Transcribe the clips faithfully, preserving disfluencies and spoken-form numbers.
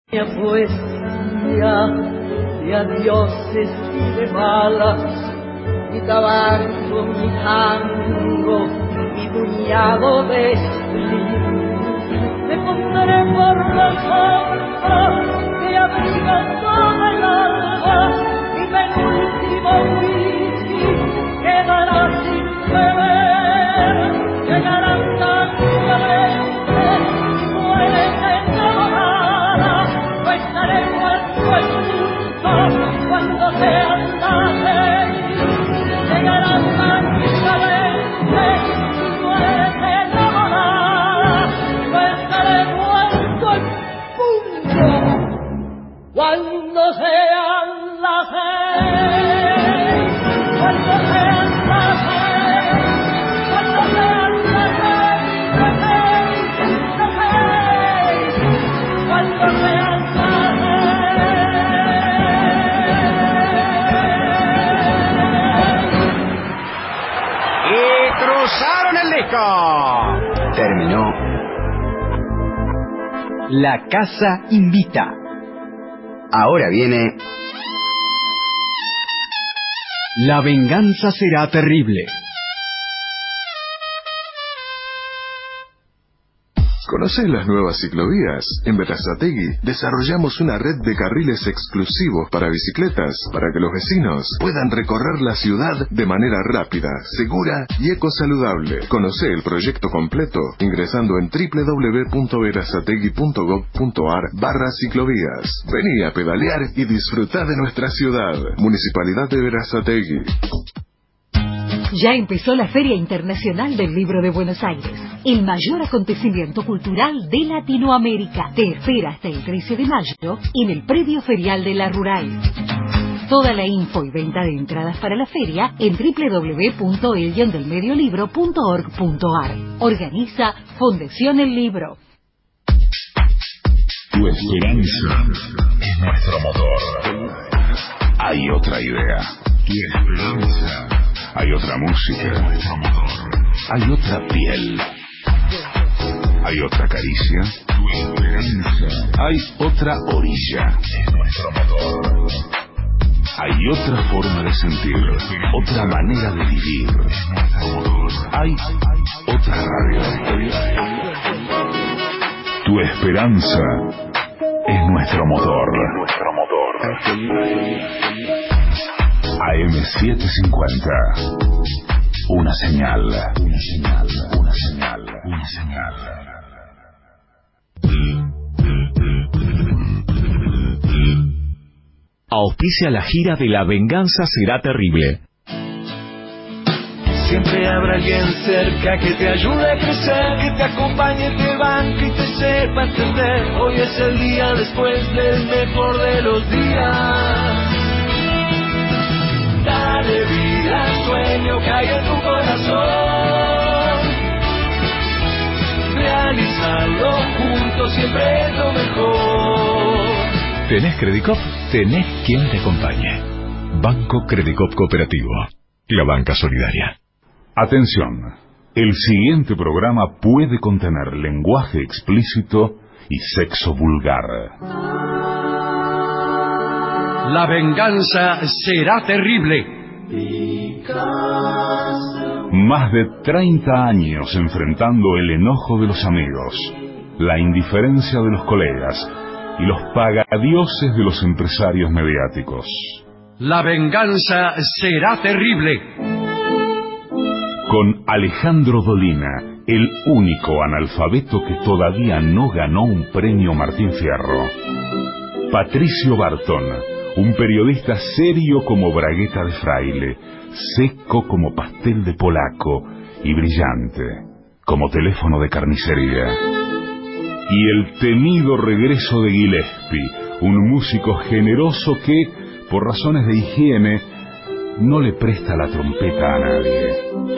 Mi poesía de adioses y de balas, mi tabaco, mi tango, mi puñado de esplin. Te pondré por la sombra que abriga toda el alma, y penúltimo whisky quedará sin beber. Llegarán tan violentos y muerte enamorada, no estaré muerto el mundo cuando sean las seis. Llegarán tan violentos y muerte enamorada, no estaré muerto el mundo cuando sean las seis. Cuando sean las seis, cuando sean las seis, las seis, las seis, cuando sean las seis. Y cruzaron el disco. Terminó. La Casa Invita. Ahora viene... La venganza será terrible. ¿Conocés las nuevas ciclovías? En Berazategui desarrollamos una red de carriles exclusivos para bicicletas, para que los vecinos puedan recorrer la ciudad de manera rápida, segura y ecosaludable. Conocé el proyecto completo ingresando en doble u doble u doble u punto berazategui punto gob punto ar barra ciclovías. Vení a pedalear y disfrutá de nuestra ciudad. Municipalidad de Berazategui. Ya empezó la Feria Internacional del Libro de Buenos Aires, el mayor acontecimiento cultural de Latinoamérica. Te espera hasta el trece de mayo en el predio ferial de La Rural. Toda la info y venta de entradas para la feria en doble u doble u doble u punto el guion del medio libro punto org punto ar. Organiza Fundación El Libro. Tu esperanza es nuestro motor. Hay otra idea. Tu esperanza. Hay otra música. Nuestro motor. Hay otra piel. Hay otra caricia. Tu esperanza. Hay otra orilla. Es nuestro motor. Hay otra forma de sentir, otra manera de vivir. Hay otra radio. Tu esperanza es nuestro motor. Nuestro motor. A M setecientos cincuenta. Una señal. Una señal. Una señal. Una señal. Auspicia la gira de La Venganza Será Terrible. Siempre habrá alguien cerca que te ayude a crecer, que te acompañe, te banque y te sepa entender. Hoy es el día después del mejor de los días. Dale vida al sueño que hay en tu corazón. Realizarlo juntos siempre es lo mejor. ¿Tenés Credicop? Tenés quien te acompañe. Banco Credicop Cooperativo. La banca solidaria. Atención. El siguiente programa puede contener lenguaje explícito y sexo vulgar. La venganza será terrible. Más de treinta años enfrentando el enojo de los amigos, la indiferencia de los colegas y los pagadioses de los empresarios mediáticos. La venganza será terrible. Con Alejandro Dolina, el único analfabeto que todavía no ganó un premio Martín Fierro. Patricio Barton, un periodista serio como bragueta de fraile, seco como pastel de polaco y brillante como teléfono de carnicería. Y el temido regreso de Gillespie, un músico generoso que, por razones de higiene, no le presta la trompeta a nadie.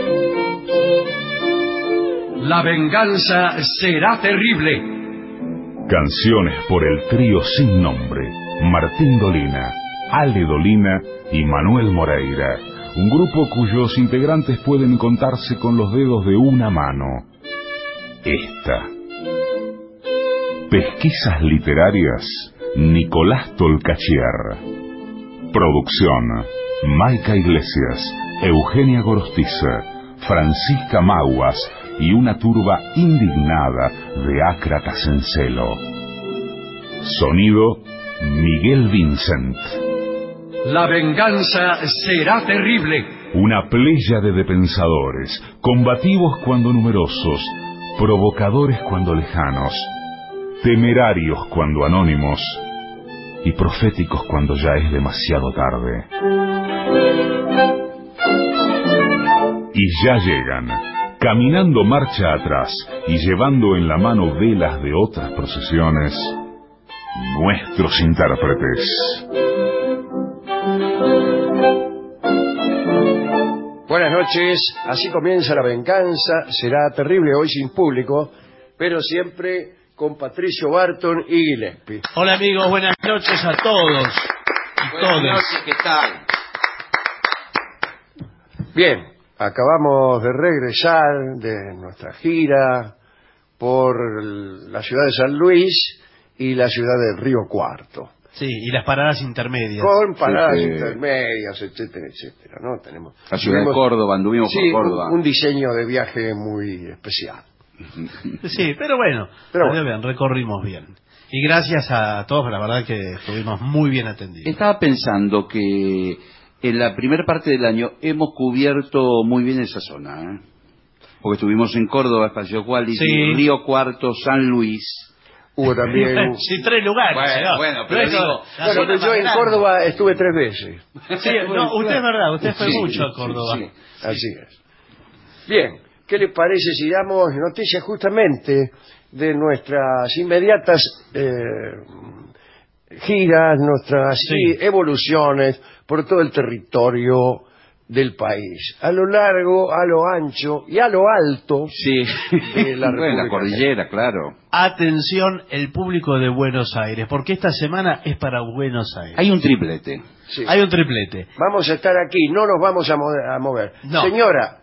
La venganza será terrible. Canciones por el trío sin nombre, Martín Dolina, Ale Dolina y Manuel Moreira, un grupo cuyos integrantes pueden contarse con los dedos de una mano. Esta. Pesquisas literarias Nicolás Tolcachier. Producción: Maica Iglesias, Eugenia Gorostiza, Francisca Maguas y una turba indignada de ácratas en celo. Sonido: Miguel Vincent. La venganza será terrible. Una pléyade de pensadores, combativos cuando numerosos, provocadores cuando lejanos, temerarios cuando anónimos y proféticos cuando ya es demasiado tarde. Y ya llegan, caminando marcha atrás y llevando en la mano velas de otras procesiones, nuestros intérpretes. Buenas noches, así comienza La venganza será terrible, hoy sin público, pero siempre con Patricio Barton y Gillespie. Hola amigos, buenas noches a todos y buenas todas. noches, ¿qué tal? Bien, acabamos de regresar de nuestra gira por la ciudad de San Luis y la ciudad del Río Cuarto. Sí, y las paradas intermedias. Con paradas Sí, sí. intermedias, etcétera, etcétera, ¿no? Tenemos La ciudad de tuvimos- Córdoba, anduvimos sí, por Córdoba. un, un diseño de viaje muy especial. Sí, pero bueno, Pero salió bueno. bien, recorrimos bien. Y gracias a todos, la verdad que estuvimos muy bien atendidos. Estaba pensando que en la primera parte del año hemos cubierto muy bien esa zona, ¿eh? Porque estuvimos en Córdoba, Espacio Quality, Sí. Río Cuarto, San Luis. Hubo también... Sí, tres lugares. Bueno, señor. bueno, pero Esto- digo- la Bueno, zona pero más yo en grande. Córdoba estuve tres veces. Sí, no, usted es verdad, usted fue Sí, mucho a sí, Córdoba. sí. Así es. Bien, ¿qué le parece si damos noticias justamente de nuestras inmediatas eh, giras, nuestras Sí. i- evoluciones por todo el territorio del país, a lo largo, a lo ancho y a lo alto Sí, de la bueno, la República cordillera, claro. Atención, el público de Buenos Aires, porque esta semana es para Buenos Aires. Hay un triplete. Sí. Hay un triplete. Vamos a estar aquí, no nos vamos a, mo- a mover. No. Señora,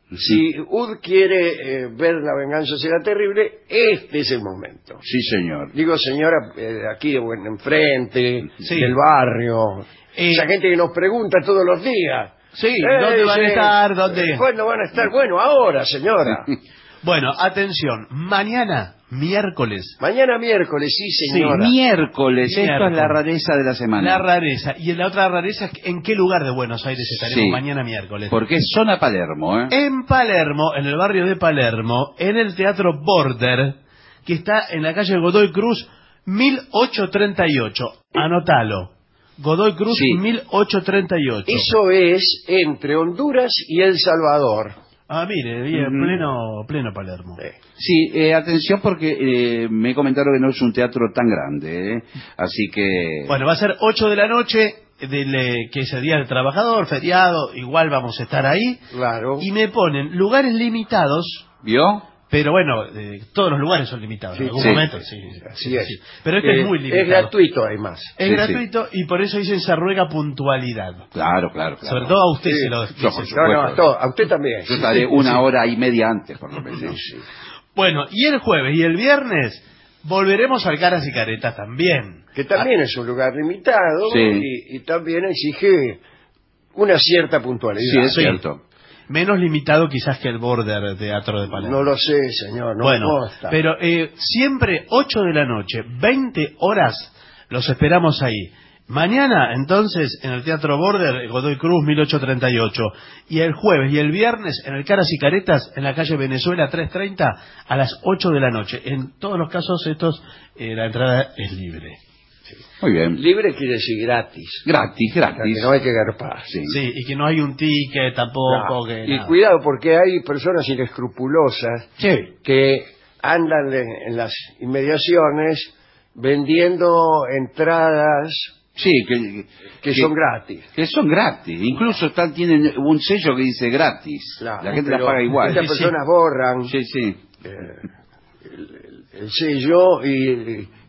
si U D quiere eh, ver La venganza será terrible, este es el momento. Sí, señor. Digo, señora, eh, aquí de buen enfrente, Sí. del barrio, Eh, esa gente que nos pregunta todos los días. Sí, Eh, ¿dónde van a dice, estar? ¿Dónde? ¿Cuándo van a estar? Bueno, ahora, señora. Bueno, atención, mañana, miércoles, Mañana miércoles, sí, señora. Miércoles, esto Miércoles. es la rareza de la semana. la rareza. Y la otra rareza es en qué lugar de Buenos Aires estaremos Sí. mañana miércoles. Porque es zona Palermo, ¿eh? En Palermo, en el barrio de Palermo, en el Teatro Border, que está en la calle Godoy Cruz, mil ochocientos treinta y ocho. Anótalo. Godoy Cruz, Sí. mil ochocientos treinta y ocho. Eso es entre Honduras y El Salvador. Ah, mire, bien, Ujú. pleno, pleno Palermo. Eh, Sí, eh, atención porque eh, me comentaron que no es un teatro tan grande, ¿eh? Así que... Bueno, va a ser ocho de la noche, del, eh, que es el Día del Trabajador, feriado, igual vamos a estar ahí. claro. Y me ponen lugares limitados, ¿Vio? pero bueno, eh, todos los lugares son limitados. Sí, en algún sí. momento, sí. Así es. Sí. Pero este Eh, es muy limitado. Es gratuito, además. Es Sí, gratuito y por eso dicen se ruega puntualidad. Claro, claro, claro. Sobre todo a usted Sí. se lo Yo, dice. por No, no, a, supuesto. todo, a usted también. Yo estaré una hora y media antes, por lo menos. Bueno, y el jueves y el viernes volveremos al Caras y Caretas también. Que también es un lugar limitado Sí. y, y también exige una cierta puntualidad. Sí, es Sí. cierto. Menos limitado quizás que el Border Teatro de Palermo. No lo sé, señor, no bueno, me consta. pero eh, siempre ocho de la noche, veinte horas, los esperamos ahí. Mañana, entonces, en el Teatro Border, Godoy Cruz, mil ochocientos treinta y ocho. Y el jueves y el viernes, en el Caras y Caretas, en la calle Venezuela, trescientos treinta, a las ocho de la noche. En todos los casos, estos, eh, la entrada es libre. Muy bien. Libre quiere decir gratis. Gratis, O sea, gratis. que no hay que garpar. Sí. Sí, y que no hay un ticket tampoco. Claro. Que Y nada. cuidado porque hay personas inescrupulosas Sí. que andan en, en las inmediaciones vendiendo entradas Sí, que, que son gratis. que son gratis. Incluso están, tienen un sello que dice gratis. Claro, la gente la pero paga igual. Estas Sí, sí. personas borran Sí, sí. eh, el, el- el sello y,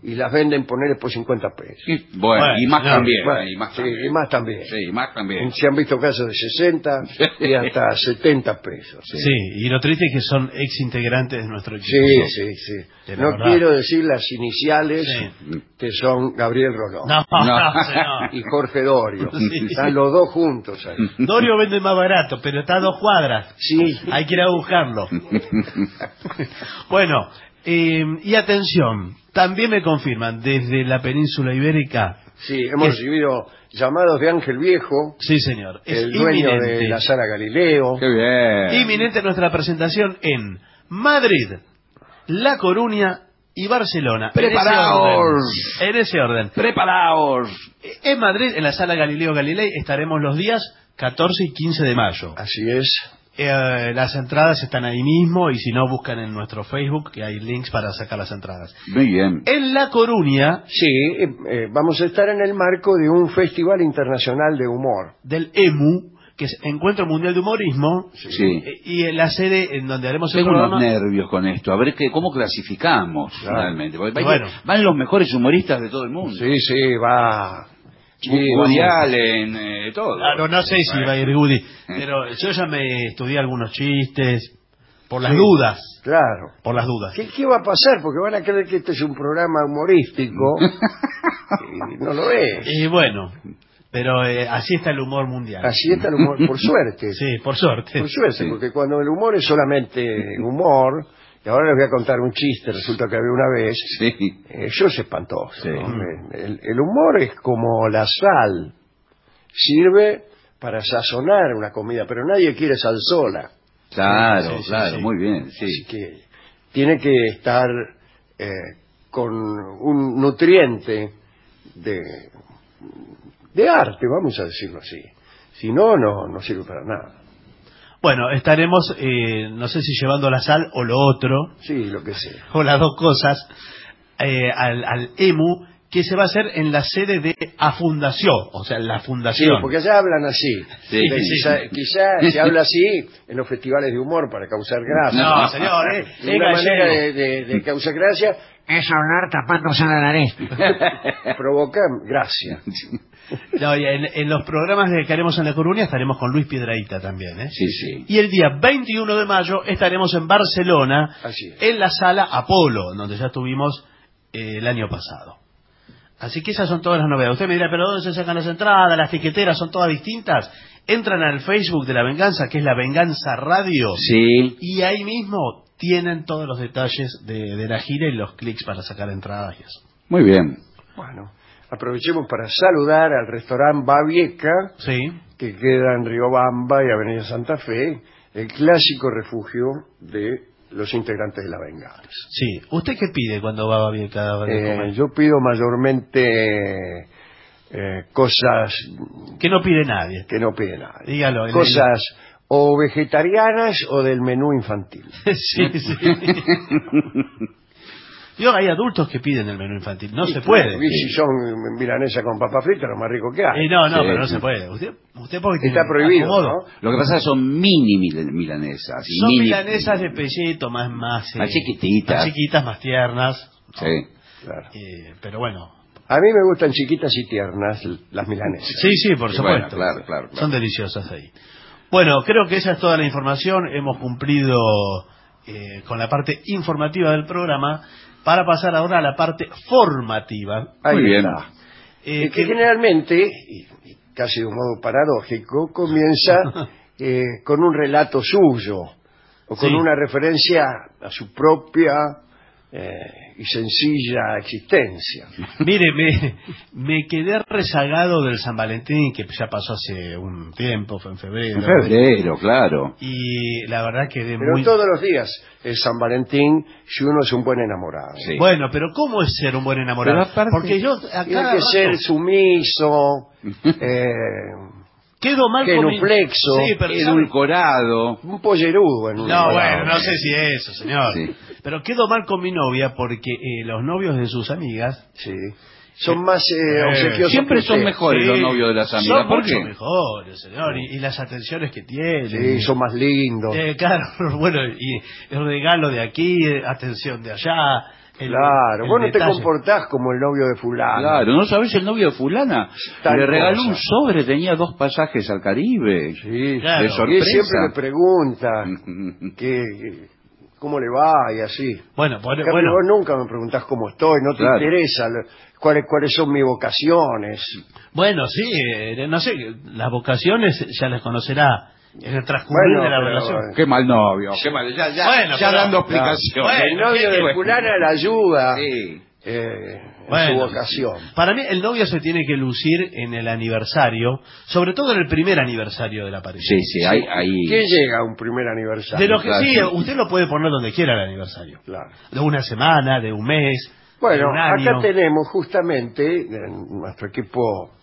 y las venden, ponerle por cincuenta pesos. Y, bueno, bueno, y más no, también. Bueno, y más sí, también. y más también. Sí, y más también. Se han visto casos de sesenta y hasta setenta pesos. Sí. sí, y lo triste es que son ex integrantes de nuestro equipo. Sí, sí, sí. No verdad. quiero decir las iniciales, sí. que son Gabriel Rolón. No, no, no. Y Jorge Dorio. Sí. Están los dos juntos ahí. Dorio vende más barato, pero está a dos cuadras. Sí. Hay que ir a buscarlo. Bueno, eh, y atención, también me confirman desde la península ibérica. Sí, hemos es, recibido llamados de Ángel Viejo. Sí, señor. Es el dueño inminente, de la Sala Galileo. Qué bien. Inminente nuestra presentación en Madrid, La Coruña y Barcelona. ¡Preparaos! En ese orden. ¡Preparaos! En Madrid, en la Sala Galileo Galilei, estaremos los días catorce y quince de mayo. Así es. Eh, las entradas están ahí mismo, y si no, buscan en nuestro Facebook, que hay links para sacar las entradas. Muy bien. En La Coruña... Sí, eh, eh, vamos a estar en el marco de un Festival Internacional de Humor. Del E M U, que es Encuentro Mundial de Humorismo. Sí. Eh, y en la sede en donde haremos el Tengo programa... unos nervios con esto, a ver que, cómo clasificamos, claro. Realmente. Porque bueno. Van los mejores humoristas de todo el mundo. Sí, sí, va... Sí, Woody Allen, eh, todo. Claro, no sé si va a ir Woody, pero yo ya me estudié algunos chistes, por las sí, dudas. Claro. Por las dudas. ¿Qué, ¿Qué va a pasar? Porque van a creer que este es un programa humorístico, y no lo es. Y bueno, pero eh, así está el humor mundial. Así está el humor, por suerte. Sí, por suerte. Por suerte, sí. Porque cuando el humor es solamente humor... Y ahora les voy a contar un chiste, resulta que había una vez. Sí. Eso es espantoso. Sí. ¿no? el, el humor es como la sal. Sirve para sazonar una comida, pero nadie quiere sal sola. Claro, sí, sí, claro, sí. muy bien. Sí. Así que tiene que estar eh, con un nutriente de, de arte, vamos a decirlo así. Si no, no, no sirve para nada. Bueno, estaremos, eh, no sé si llevando la sal o lo otro. Sí, lo que sea. O las dos cosas, eh, al, al E M U, que se va a hacer en la sede de A Fundación, o sea, la Fundación. Sí, porque allá hablan así. Sí, sí, sí, quizá, sí. quizá se habla así en los festivales de humor para causar gracia. No, señor, eh. De una manera de, de, de causar gracia es hablar tapándose la nariz. Provoca gracia. No, y en, en los programas que haremos en La Coruña estaremos con Luis Piedrahita también, ¿eh? Sí, sí. Y el día veintiuno de mayo estaremos en Barcelona, en la sala Apolo, donde ya estuvimos eh, el año pasado. Así que esas son todas las novedades. Usted me dirá, ¿pero dónde se sacan las entradas? ¿Las tiqueteras son todas distintas? Entran al Facebook de La Venganza, que es La Venganza Radio. Sí. Y ahí mismo tienen todos los detalles de, de la gira y los clics para sacar entradas y eso. Muy bien. Bueno, aprovechemos para saludar al restaurante Babieca, sí, que queda en Riobamba y Avenida Santa Fe, el clásico refugio de los integrantes de La Venganza. Sí. ¿Usted qué pide cuando va a Babieca? Eh, yo pido mayormente eh, cosas... Que no pide nadie. Que no pide nadie. Dígalo. El, cosas o vegetarianas o del menú infantil. Sí, sí. Yo, hay adultos que piden el menú infantil, no y se puede. Y si son milanesa con papa frita, lo más rico que hay. Y no, no, sí, pero no sí. se puede. Usted, usted porque está prohibido, ¿no? Lo que pasa es que son mini mil milanesas. Son mini, milanesas de pelleto, más más, eh, más chiquititas, más chiquitas, más tiernas. Sí, ¿no? Claro. Eh, pero bueno. A mí me gustan chiquitas y tiernas las milanesas. Sí, sí, por sí, supuesto. Bueno, claro, claro, claro. Son deliciosas ahí. Bueno, creo que esa es toda la información. Hemos cumplido eh, con la parte informativa del programa, para pasar ahora a la parte formativa. Ahí Muy bien. está. Eh, Eh, que, que generalmente, y, y casi de un modo paradójico, comienza eh, con un relato suyo, o con Sí. una referencia a su propia eh, y sencilla existencia. Mire, me, me quedé rezagado del San Valentín, que ya pasó hace un tiempo, fue en febrero. En febrero, claro. Y la verdad quedé Pero muy... todos los días es San Valentín si uno es un buen enamorado. Sí. Bueno, pero ¿cómo es ser un buen enamorado? Pero aparte- Porque yo acá Tiene que ser sumiso, eh, quedo mal con mi... genuflexo, Sí, pero ¿sabe? Edulcorado. un pollerudo en un No, enamorado. bueno, no sé si eso, señor. Sí. Pero quedo mal con mi novia porque eh, los novios de sus amigas... Sí. Son más eh, Eh, obsequiosos Siempre que son usted. mejores Sí, los novios de las amigas. Son ¿Por mucho qué? mejores, señor. Y, y las atenciones que tienen. Sí, son más lindos. Eh, claro, bueno, y el regalo de aquí, eh, atención de allá. el, Claro, el vos no te detalle. comportás como el novio de fulano. Claro, ¿no sabés el novio de fulana? Tal Le regaló cosa. un sobre, tenía dos pasajes al Caribe. Sí, Claro. De y él sorpresa. siempre me pregunta que, cómo le va y así. Bueno, por- En cambio, bueno. vos nunca me preguntás cómo estoy, no te Claro. interesa lo- cuáles, cuáles son mis vocaciones. Bueno, sí, eh, no sé, las vocaciones ya las conocerá en el transcurrir Bueno, de la pero, relación. eh, Qué mal novio, qué mal. Ya, ya, Bueno, ya pero- dando explicaciones. el novio ¿qué- de qué- fulana la ayuda Sí. eh, en Bueno, su vocación. Para mí el novio se tiene que lucir en el aniversario, sobre todo en el primer aniversario de la pareja. Sí, sí, hay... hay... ¿Qué llega a un primer aniversario? De lo que Claro. sí, usted lo puede poner donde quiera el aniversario. Claro. De una semana, de un mes, de Bueno, un año. acá tenemos justamente en nuestro equipo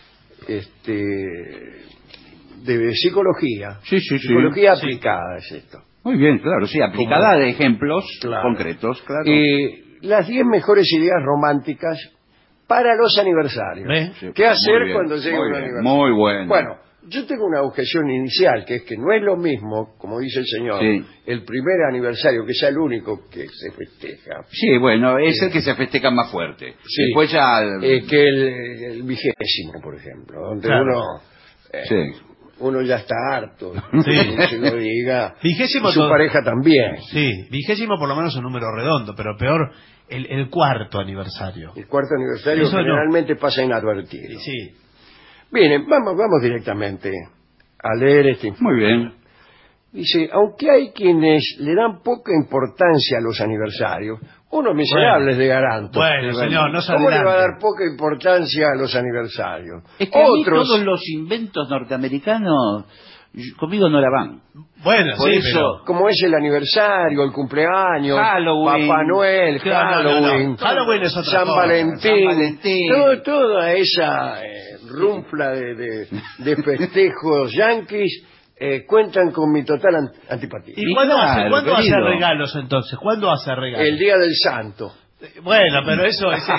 este de psicología. Sí, sí, sí. Psicología Sí. aplicada es esto. Muy bien, claro, sí, aplicada de ejemplos Claro. concretos, claro. Eh, las diez mejores ideas románticas para los aniversarios. ¿Ve? Sí, ¿Qué muy hacer bien, cuando llegue muy un bien, aniversario? muy bueno. Bueno, yo tengo una objeción inicial, que es que no es lo mismo, como dice el señor, Sí. el primer aniversario, que sea el único que se festeja, Sí, bueno, es el que se festeja más fuerte. Sí. Después ya... eh, que el, el vigésimo, por ejemplo, donde Claro. uno eh, Sí. uno ya está harto, Sí. que se lo diga, Vigésimo y su todo- pareja también. Sí, vigésimo por lo menos un número redondo, pero peor el, el cuarto aniversario. El cuarto aniversario Eso no. generalmente pasa inadvertido. Sí. Bien, vamos, vamos directamente a leer este informe. Muy bien. Dice, aunque hay quienes le dan poca importancia a los aniversarios, unos miserables de garanto. Bueno, señor, no se ¿Cómo le va a adelante. dar poca importancia a los aniversarios? Es que a mí Otros, todos los inventos norteamericanos yo- conmigo no la van. Bueno, Por sí, eso- pero... como es el aniversario, el cumpleaños, Halloween. Papá Noel, Claro, no, no, no. Halloween, Halloween es otra San, cosa. Valentín, San Valentín. todo- toda esa eh, runfla de, de- de festejos yanquis eh, cuentan con mi total an- antipatía. ¿Y Y cuándo, claro, hace, ¿cuándo hace querido. regalos entonces? ¿Cuándo hace regalos? El Día del Santo. Bueno, pero eso es...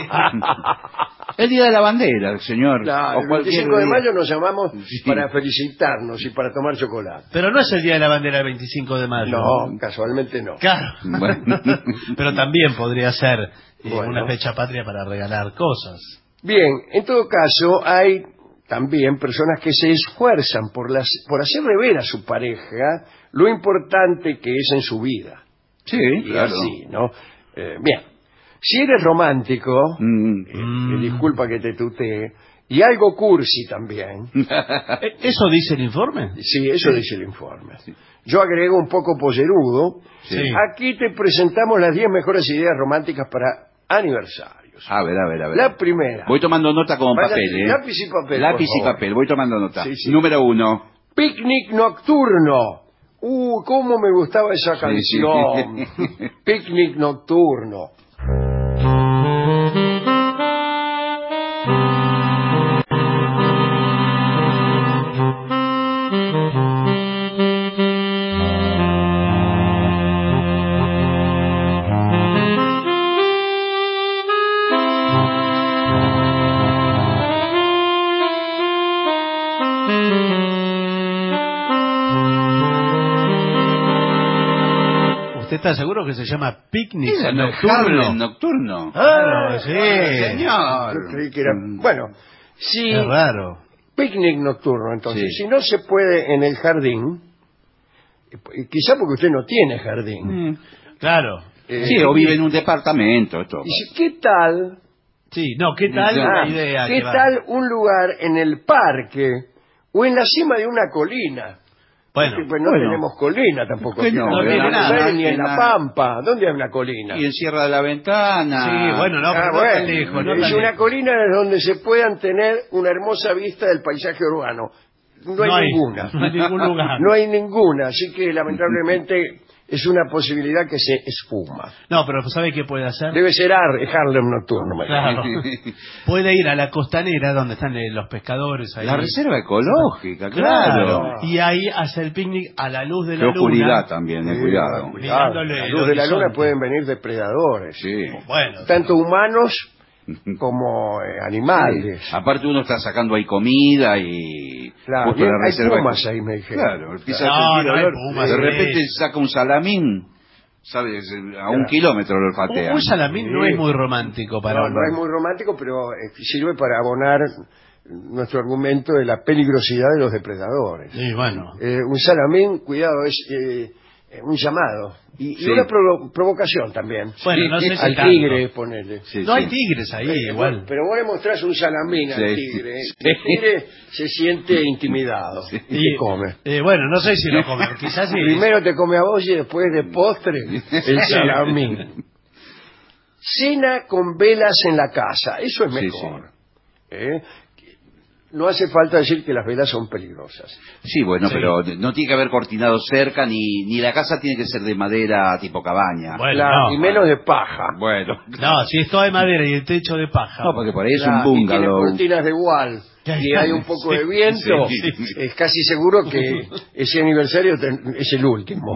El día de la bandera, señor. Claro, o el cualquier veinticinco de día. mayo nos llamamos Sí. para felicitarnos y para tomar chocolate. Pero no es el Día de la Bandera el veinticinco de mayo. No, casualmente no. Claro. Bueno. Pero también podría ser eh, Bueno. una fecha patria para regalar cosas. Bien, en todo caso, hay también personas que se esfuerzan por, las, por hacerle ver a su pareja lo importante que es en su vida. Sí, Y claro. así, ¿no? Eh, bien, si eres romántico, Mm. eh, eh, disculpa que te tutee, y algo cursi también, Eh, ¿Eso dice el informe? sí, eso dice el informe. Yo agrego un poco pollerudo, Sí. aquí te presentamos las diez mejores ideas románticas para aniversarios. A ver, a ver, a ver. La primera, Voy tomando nota con Vaya, papel, ¿eh? lápiz y papel, Lápiz por y favor. papel, voy tomando nota. Sí, sí. Número uno. picnic nocturno. Uh, cómo me gustaba esa Sí, sí. canción. Picnic nocturno. ¿Usted está seguro que se llama picnic Harlem nocturno? nocturno. Claro, sí. Señor. Yo creí que era... Bueno, si... Es raro. Picnic nocturno, entonces. Sí. Si no se puede en el jardín, y quizá porque usted no tiene jardín. Mm. Claro. eh, Sí, o vive en un departamento, esto. dice, ¿qué tal? Sí, no, ¿qué tal Ah, la idea? ¿Qué que va? tal un lugar en el parque o en la cima de una colina? Bueno, Porque, pues, no bueno. tenemos colina tampoco. Que aquí, no, no tiene Buenos nada, Aires, ni en nada. La Pampa. ¿Dónde hay una colina? Y encierra la ventana. sí, bueno, no, Ah, pero no bueno, tan lejos, no es tan una lejos. colina donde se puedan tener una hermosa vista del paisaje urbano. No hay, No hay- ninguna. no hay ningún lugar. No hay ninguna, así que lamentablemente es una posibilidad que se esfuma. No, pero ¿sabe qué puede hacer? Debe ser Ar- Harlem nocturno. me Claro. parece. Puede ir a la costanera donde están eh, los pescadores ahí. La reserva ecológica, claro. Claro. Y ahí hace el picnic a la luz de Qué la oscuridad luna. también, eh, Sí, cuidado. cuidado. Mirándole A la el luz de la luna horizonte. pueden venir depredadores, Sí. Bueno, tanto humanos como eh, animales. Aparte uno está sacando ahí comida y... Claro, justo en la hay reserva pumas eco- ahí, me dijeron. Claro, empieza No, a sentir no hay olor. pumas, De sí. repente saca un salamín. sabes, a un kilómetro lo olfatea. Un, un salamín sí. no es muy romántico para no, un... no es muy romántico, pero eh, sirve para abonar nuestro argumento de la peligrosidad de los depredadores. Sí, bueno. Eh, un salamín, cuidado, es eh, un llamado. Y, sí. y una provo provocación también. Bueno, no sé si al tigre, ponele. Sí, no sí. hay tigres ahí, eh, igual. Pero vos le mostrás un salamín sí. al tigre. Sí. El tigre se siente intimidado sí. y te come. Eh, bueno, no sé si lo come, quizás sí. Primero te come a vos y después de postre el salamín. Cena con velas en la casa, eso es mejor. Sí, sí. ¿Eh? No hace falta decir que las velas son peligrosas. Sí, bueno, sí. pero no tiene que haber cortinado cerca, ni ni la casa tiene que ser de madera tipo cabaña. Bueno, la, no, y menos de paja. Bueno. No, si es todo de madera y el techo de paja. No, porque por ahí es la, un bungalow. Y tiene cortinas de wall y hay un poco sí, de viento. Sí, sí, sí. Es casi seguro que ese aniversario es el último.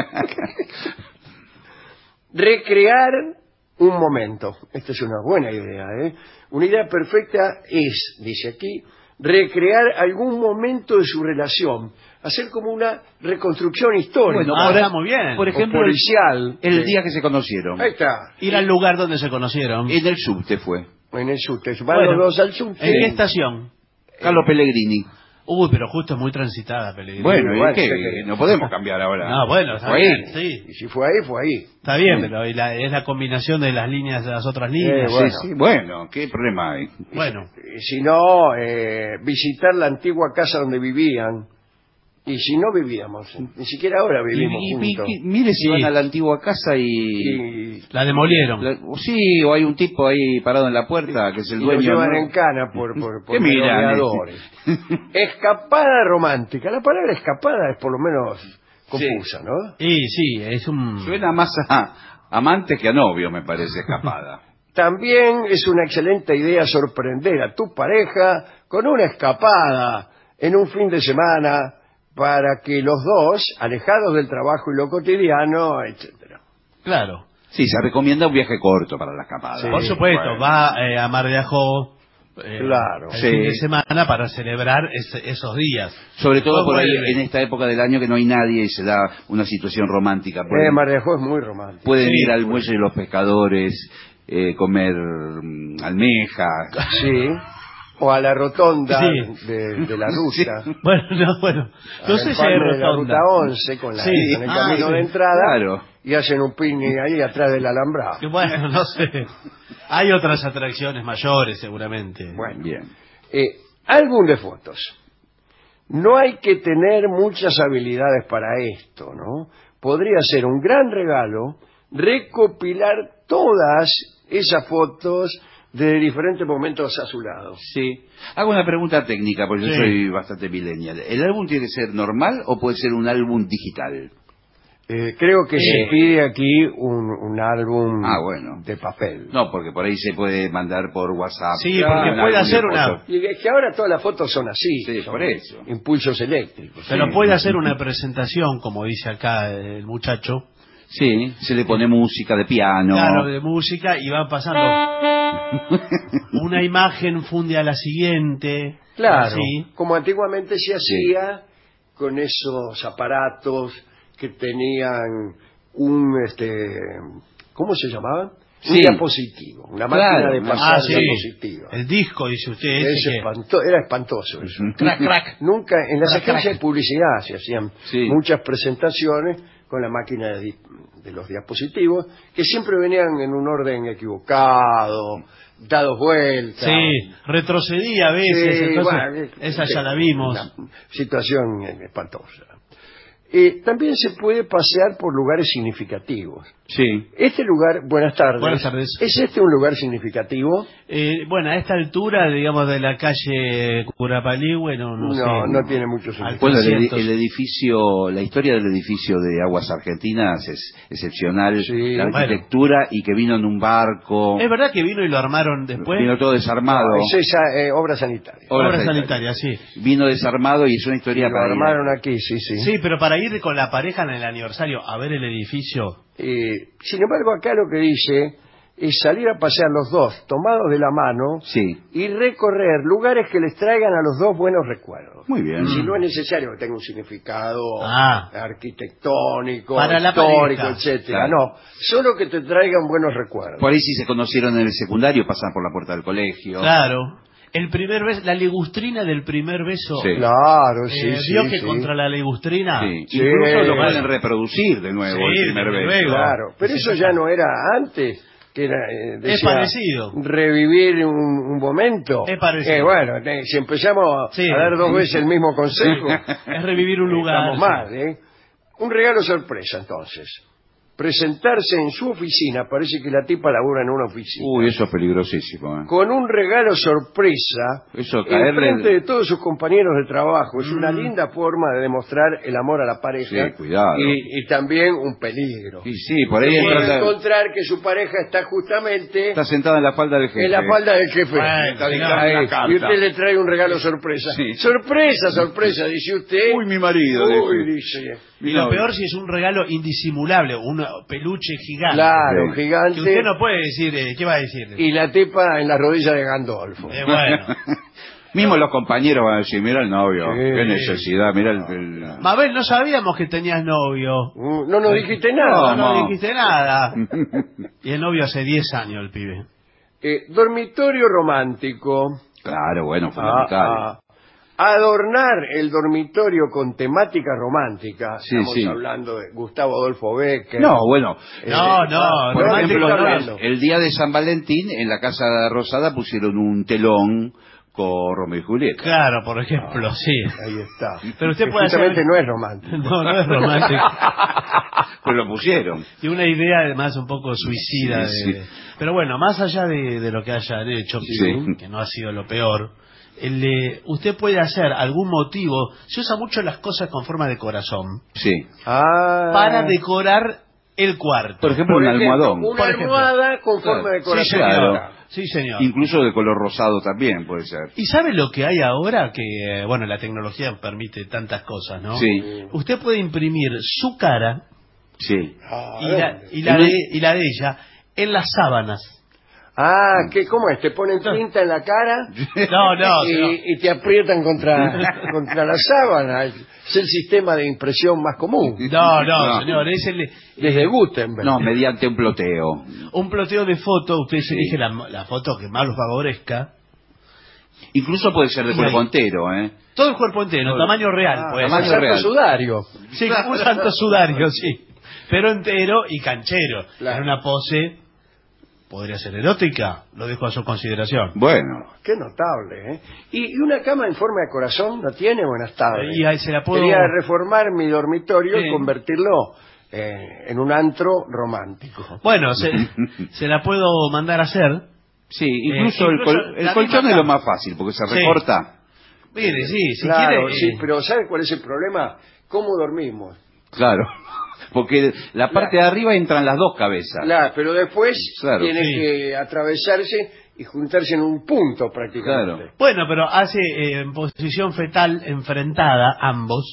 Recrear un momento. Esta es una buena idea, ¿eh? Una idea perfecta es, dice aquí, recrear algún momento de su relación, hacer como una reconstrucción histórica. Bueno, ah, por, está muy bien. Por ejemplo, o policial. El, el sí. día que se conocieron. Ahí está. Ir al lugar donde se conocieron. En el subte fue. En el subte. Van bueno, los dos al subte. ¿En qué estación? Carlos Pellegrini. Uy, pero justo es muy transitada, Pellegrini. Bueno, igual, ¿y qué? que... No podemos cambiar ahora. No, bueno, está fue bien, ahí. sí. Y si fue ahí, fue ahí. Está bien, sí. pero la, es la combinación de las líneas de las otras líneas. Eh, bueno. Sí, sí, bueno, ¿qué problema hay? Bueno. Y si no, eh, visitar la antigua casa donde vivían. Y si no vivíamos, ni siquiera ahora vivimos y, y, juntos. Y, mire si sí. van a la antigua casa y... y... La demolieron. La, sí, o hay un tipo ahí parado en la puerta que es el y dueño. Lo llevan ¿no? en cana por, por, por merodeadores. Escapada romántica. La palabra escapada es por lo menos confusa, sí. ¿no? Sí, sí, es un... Suena más a amante que a novio, me parece, escapada. También es una excelente idea sorprender a tu pareja con una escapada en un fin de semana para que los dos, alejados del trabajo y lo cotidiano, etcétera. Claro. Sí, se recomienda un viaje corto para la escapada. Sí, por supuesto, bueno. va eh, a Mar de Ajó eh, claro, el sí. fin de semana para celebrar ese, esos días. Sobre todo por ahí, vuelve. en esta época del año que no hay nadie y se da una situación romántica. Eh, Mar de Ajó es muy romántico. Pueden sí, ir al muelle de los pescadores, eh, comer um, almejas. Sí. O a la rotonda sí. de, de la ruta. Sí. Bueno, no, bueno. No sé si hay rotonda. La ruta once con, la, sí. con el ah, camino sí. de entrada. Claro. Y hacen un picnic ahí atrás del alambrado. Bueno, no sé. Hay otras atracciones mayores, seguramente. Bueno, bien. Eh, álbum de fotos. No hay que tener muchas habilidades para esto, ¿no? Podría ser un gran regalo recopilar todas esas fotos de diferentes momentos a su lado. Sí. Hago una pregunta técnica, porque sí. yo soy bastante millennial. ¿El álbum tiene que ser normal o puede ser un álbum digital? Eh, creo que eh. se pide aquí un, un álbum ah, bueno. de papel. No, porque por ahí se puede mandar por WhatsApp. Sí, porque un puede hacer una... Y es que ahora todas las fotos son así. Sí, son por eso. Impulsos eléctricos. Pero sí. puede hacer una presentación, como dice acá el muchacho. Sí, se le pone música de piano. Claro, de música y van pasando. Una imagen funde a la siguiente. Claro, así. Como antiguamente se hacía sí. con esos aparatos que tenían un, este, ¿cómo se llamaban? Sí. Un diapositivo, una máquina claro. de pasar ah, sí. diapositivas. El disco, dice usted. Es ese espanto que... Era espantoso eso. Crack, crack. Nunca, en las crack, agencias crack. de publicidad se hacían sí. muchas presentaciones con la máquina de, de los diapositivos, que siempre venían en un orden equivocado, dados vueltas. Sí, retrocedía a veces, sí, entonces bueno, esa sí, ya la vimos. Una situación espantosa. Eh, también se puede pasear por lugares significativos. Sí. Este lugar, buenas tardes. Buenas tardes. ¿Es este un lugar significativo? Eh, bueno, a esta altura, digamos, de la calle Curapaligüe, no, no, no sé. No, no tiene mucho sentido. Bueno, el, el edificio, la historia del edificio de Aguas Argentinas es excepcional. Sí, la arquitectura bueno. y que vino en un barco. ¿Es verdad que vino y lo armaron después? Vino todo desarmado. No, es esa eh, obra sanitaria. Obra, obra sanitaria, sanitaria, sí. Vino desarmado y es una historia lo para Lo armaron ir. aquí, sí, sí. Sí, pero para ir con la pareja en el aniversario a ver el edificio. Eh, sin embargo, acá lo que dice es salir a pasear los dos, tomados de la mano, Sí. y recorrer lugares que les traigan a los dos buenos recuerdos. Muy bien. Si no es necesario que tenga un significado Ah. arquitectónico, Para la histórico, pareja. etcétera. Claro. No, solo que te traigan buenos recuerdos. Por ahí si se conocieron en el secundario, pasan por la puerta del colegio. Claro. El primer beso, la ligustrina del primer beso. Sí. Claro, sí, Eh, sí. ¿Vio que sí. contra la ligustrina? Sí. Sí. Incluso lo Bueno. pueden reproducir de nuevo Sí, el primer desde beso. luego. Claro, pero eso ya no era antes, que era, eh, decía, Es parecido. revivir un, un momento. Es parecido. Eh, bueno, eh, si empezamos Sí. a dar dos veces el mismo consejo, Es revivir un lugar. estamos mal, ¿eh? Un regalo sorpresa, entonces. Presentarse en su oficina, parece que la tipa labura en una oficina. Uy, eso es peligrosísimo. ¿eh? Con un regalo sorpresa Eso, en caerle- frente de todos sus compañeros de trabajo. Es una Mm. linda forma de demostrar el amor a la pareja. Sí, cuidado. Y, y también un peligro. Y sí, por ahí Puede entra la- encontrar que su pareja está justamente está sentada en la falda del jefe. en la falda del jefe. Bueno, Está dictando Ahí. una carta. Y usted le trae un regalo sorpresa. Sí. Sorpresa, sorpresa, dice usted. Uy, mi marido. Uy, dice. dice. Y lo peor si es un regalo indisimulable, un peluche gigante. Claro, Sí. gigante. Que usted no puede decir, eh, ¿qué va a decir? Y la tipa en la rodilla de Gandolfo. Eh, bueno. Mismo los compañeros van a decir, mira el novio, Sí. qué necesidad, mira el... el- Mabel, no sabíamos que tenías novio. Mm, No nos dijiste No, nada. no, no. dijiste nada. Y el novio hace diez años, el pibe. Eh, dormitorio romántico. Claro, bueno, Ah, fundamental. ah. Adornar el dormitorio con temática romántica. Sí, Estamos sí. hablando de Gustavo Adolfo Becker. No, bueno, Eh, No, no, ah, por no, ejemplo, no, hablando. el, el día de San Valentín, en la Casa Rosada pusieron un telón con Romeo y Julieta. Claro, por ejemplo, sí. Ahí está. Pero usted Que puede hacer- justamente no es romántico. No, no es romántico. Pues lo pusieron. Y una idea además un poco suicida. Sí, de- sí. Pero bueno, más allá de, de lo que hayan hecho, Sí. que no ha sido lo peor, el, eh, usted puede hacer algún motivo, se usa mucho las cosas con forma de corazón, Sí. Ah. para decorar el cuarto. Por ejemplo, Por un ejemplo, almohadón. Una Por ejemplo. almohada con forma de Sí, corazón. señor. Claro. Sí, señor. Incluso de color rosado también puede ser. ¿Y sabe lo que hay ahora? Que, eh, bueno, la tecnología permite tantas cosas, ¿no? Sí. Usted puede imprimir su cara Sí. Ah, y la, ¿dónde? y la, En de, un- y la de ella en las sábanas. Ah, ¿qué, ¿cómo es? ¿Te ponen tinta en la cara? No, no, y, no. y te aprietan contra, contra la sábana. Es el sistema de impresión más común. No, no, No. señor, es el, Desde Gutenberg. No, mediante un ploteo. un ploteo de foto, usted se Sí. elige la, la foto que más lo favorezca. Incluso puede ser de Y cuerpo ahí- entero, ¿eh? Todo el cuerpo entero, Todo. tamaño real. Ah, pues. tamaño santo real. sudario. Sí, como un santo sudario, sí. Pero entero y canchero. Claro. En una pose, podría ser erótica, lo dejo a su consideración. Bueno. Qué notable, ¿eh? ¿Y, y una cama en forma de corazón no tiene? Buenas tardes. Y ahí se la puedo... Quería reformar mi dormitorio Sí. y convertirlo eh, en un antro romántico. Bueno, se, se la puedo mandar a hacer. Sí, incluso, Eh, el, incluso col- el la colchón misma es lo cama. más fácil, porque se Sí. recorta. Mire, sí, si Claro, quiere... sí, eh, pero ¿sabe cuál es el problema? ¿Cómo dormimos? Claro. Porque la parte de arriba entran las dos cabezas. Claro, pero después Claro. tiene Sí. que atravesarse y juntarse en un punto prácticamente. Claro. Bueno, pero hace eh, en posición fetal enfrentada ambos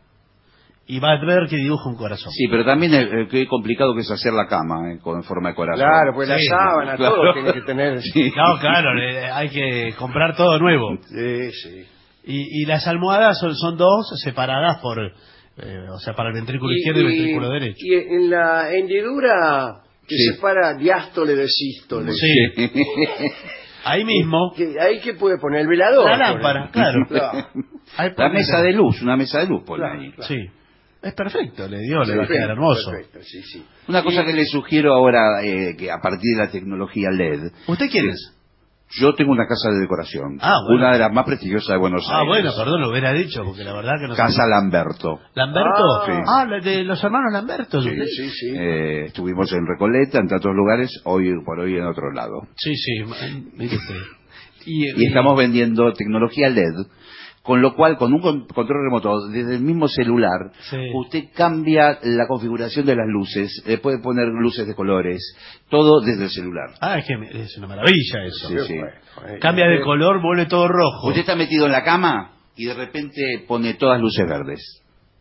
y va a ver que dibuja un corazón. Sí, pero también eh, eh, qué complicado que es hacer la cama, eh, con forma de corazón. Claro, pues Sí. la sábana, Claro. todo tiene que tener... Sí. No, claro, le- hay que comprar todo nuevo. Sí, sí. Y, y las almohadas son, son dos separadas por, eh, o sea, para el ventrículo izquierdo y el ventrículo derecho. y en la hendidura que Sí. separa diástole de sístole. Sí. Ahí mismo, Que- ahí que puede poner el velador. la lámpara, claro. Claro. Ahí La pone- mesa de luz, una mesa de luz pone Claro, ahí. claro. Sí. Es perfecto, le dio, le va a Perfecto, quedar hermoso. perfecto, sí, sí. Una cosa Y- que le sugiero ahora, eh, que a partir de la tecnología L E D, ¿Usted quién es? yo tengo una casa de decoración, Ah, bueno. una de las más prestigiosas de Buenos Ah, Aires. bueno, perdón, lo hubiera dicho, porque la verdad que no sé. Casa Lamberto. ¿Lamberto? Ah, sí. Ah, la de los hermanos Lamberto. Sí, ¿usted? sí, sí. Eh, estuvimos en Recoleta, entre otros lugares, hoy por hoy en otro lado. Sí, sí, m- mire usted. Y, Y estamos vendiendo tecnología L E D, con lo cual, con un con- control remoto desde el mismo celular, Sí. usted cambia la configuración de las luces, le puede poner luces de colores, todo desde el celular. Ah, es que me- es una maravilla eso. Sí, sí. Bueno, Cambia de eh, color, vuelve todo rojo. Usted está metido en la cama y de repente pone todas luces verdes.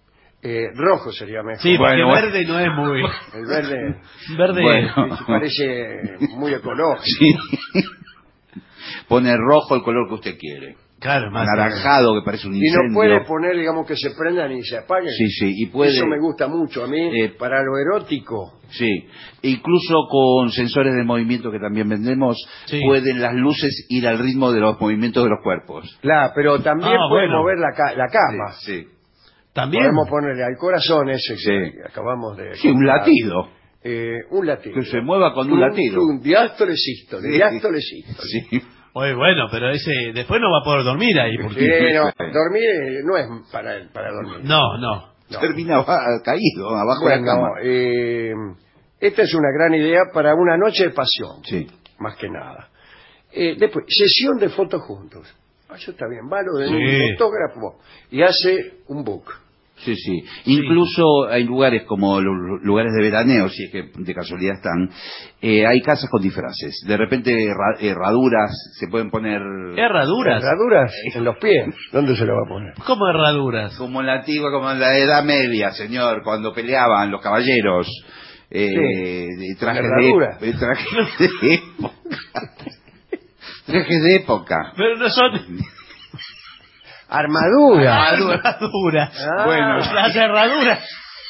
Eh, rojo sería mejor. Sí, porque Bueno, verde no es muy... El verde Verde Bueno. parece muy ecológico. Sí. Pone rojo el color que usted quiere. Claro, más Anaranjado, que parece un Y incendio. no puede poner, digamos, que se prendan y se apaguen. Sí, sí, y puede... Eso me gusta mucho a mí, Eh, para lo erótico. Sí, incluso con sensores de movimiento que también vendemos, Sí. pueden las luces ir al ritmo de los movimientos de los cuerpos. Claro, pero también Ah, puede bueno. mover la, ca- la cama. Sí, sí. También. Podemos ponerle al corazón ese Sí. que acabamos de... Sí, un comprar. latido. Eh, un latido. Que se mueva con un Tum, latido. tum, diástole, sístole, Sí. diástole, sístole. Sí. Muy bueno, pero ese después no va a poder dormir ahí. Porque... Sí, no, dormir eh, no es para, para dormir. No, no. No. Termina ba- caído abajo de la Bueno, cama. eh, esta es una gran idea para una noche de pasión, Sí. más que nada. Eh, después, sesión de fotos juntos. Ah, eso está bien, va lo de Sí. un fotógrafo y hace un book. Sí, sí. Incluso hay lugares como los lugares de veraneo, si es que de casualidad están, eh, hay casas con disfraces. De repente herra- herraduras, se pueden poner... ¿Herraduras? ¿Herraduras en los pies? ¿Dónde se lo va a poner? ¿Cómo herraduras? Como en la antigua, como en la Edad Media, señor, cuando peleaban los caballeros. Eh, Sí. de trajes ¿Herradura? de, de trajes de época. Trajes de época. Pero no son... Armadura. Herraduras. Ah. Bueno, las herraduras.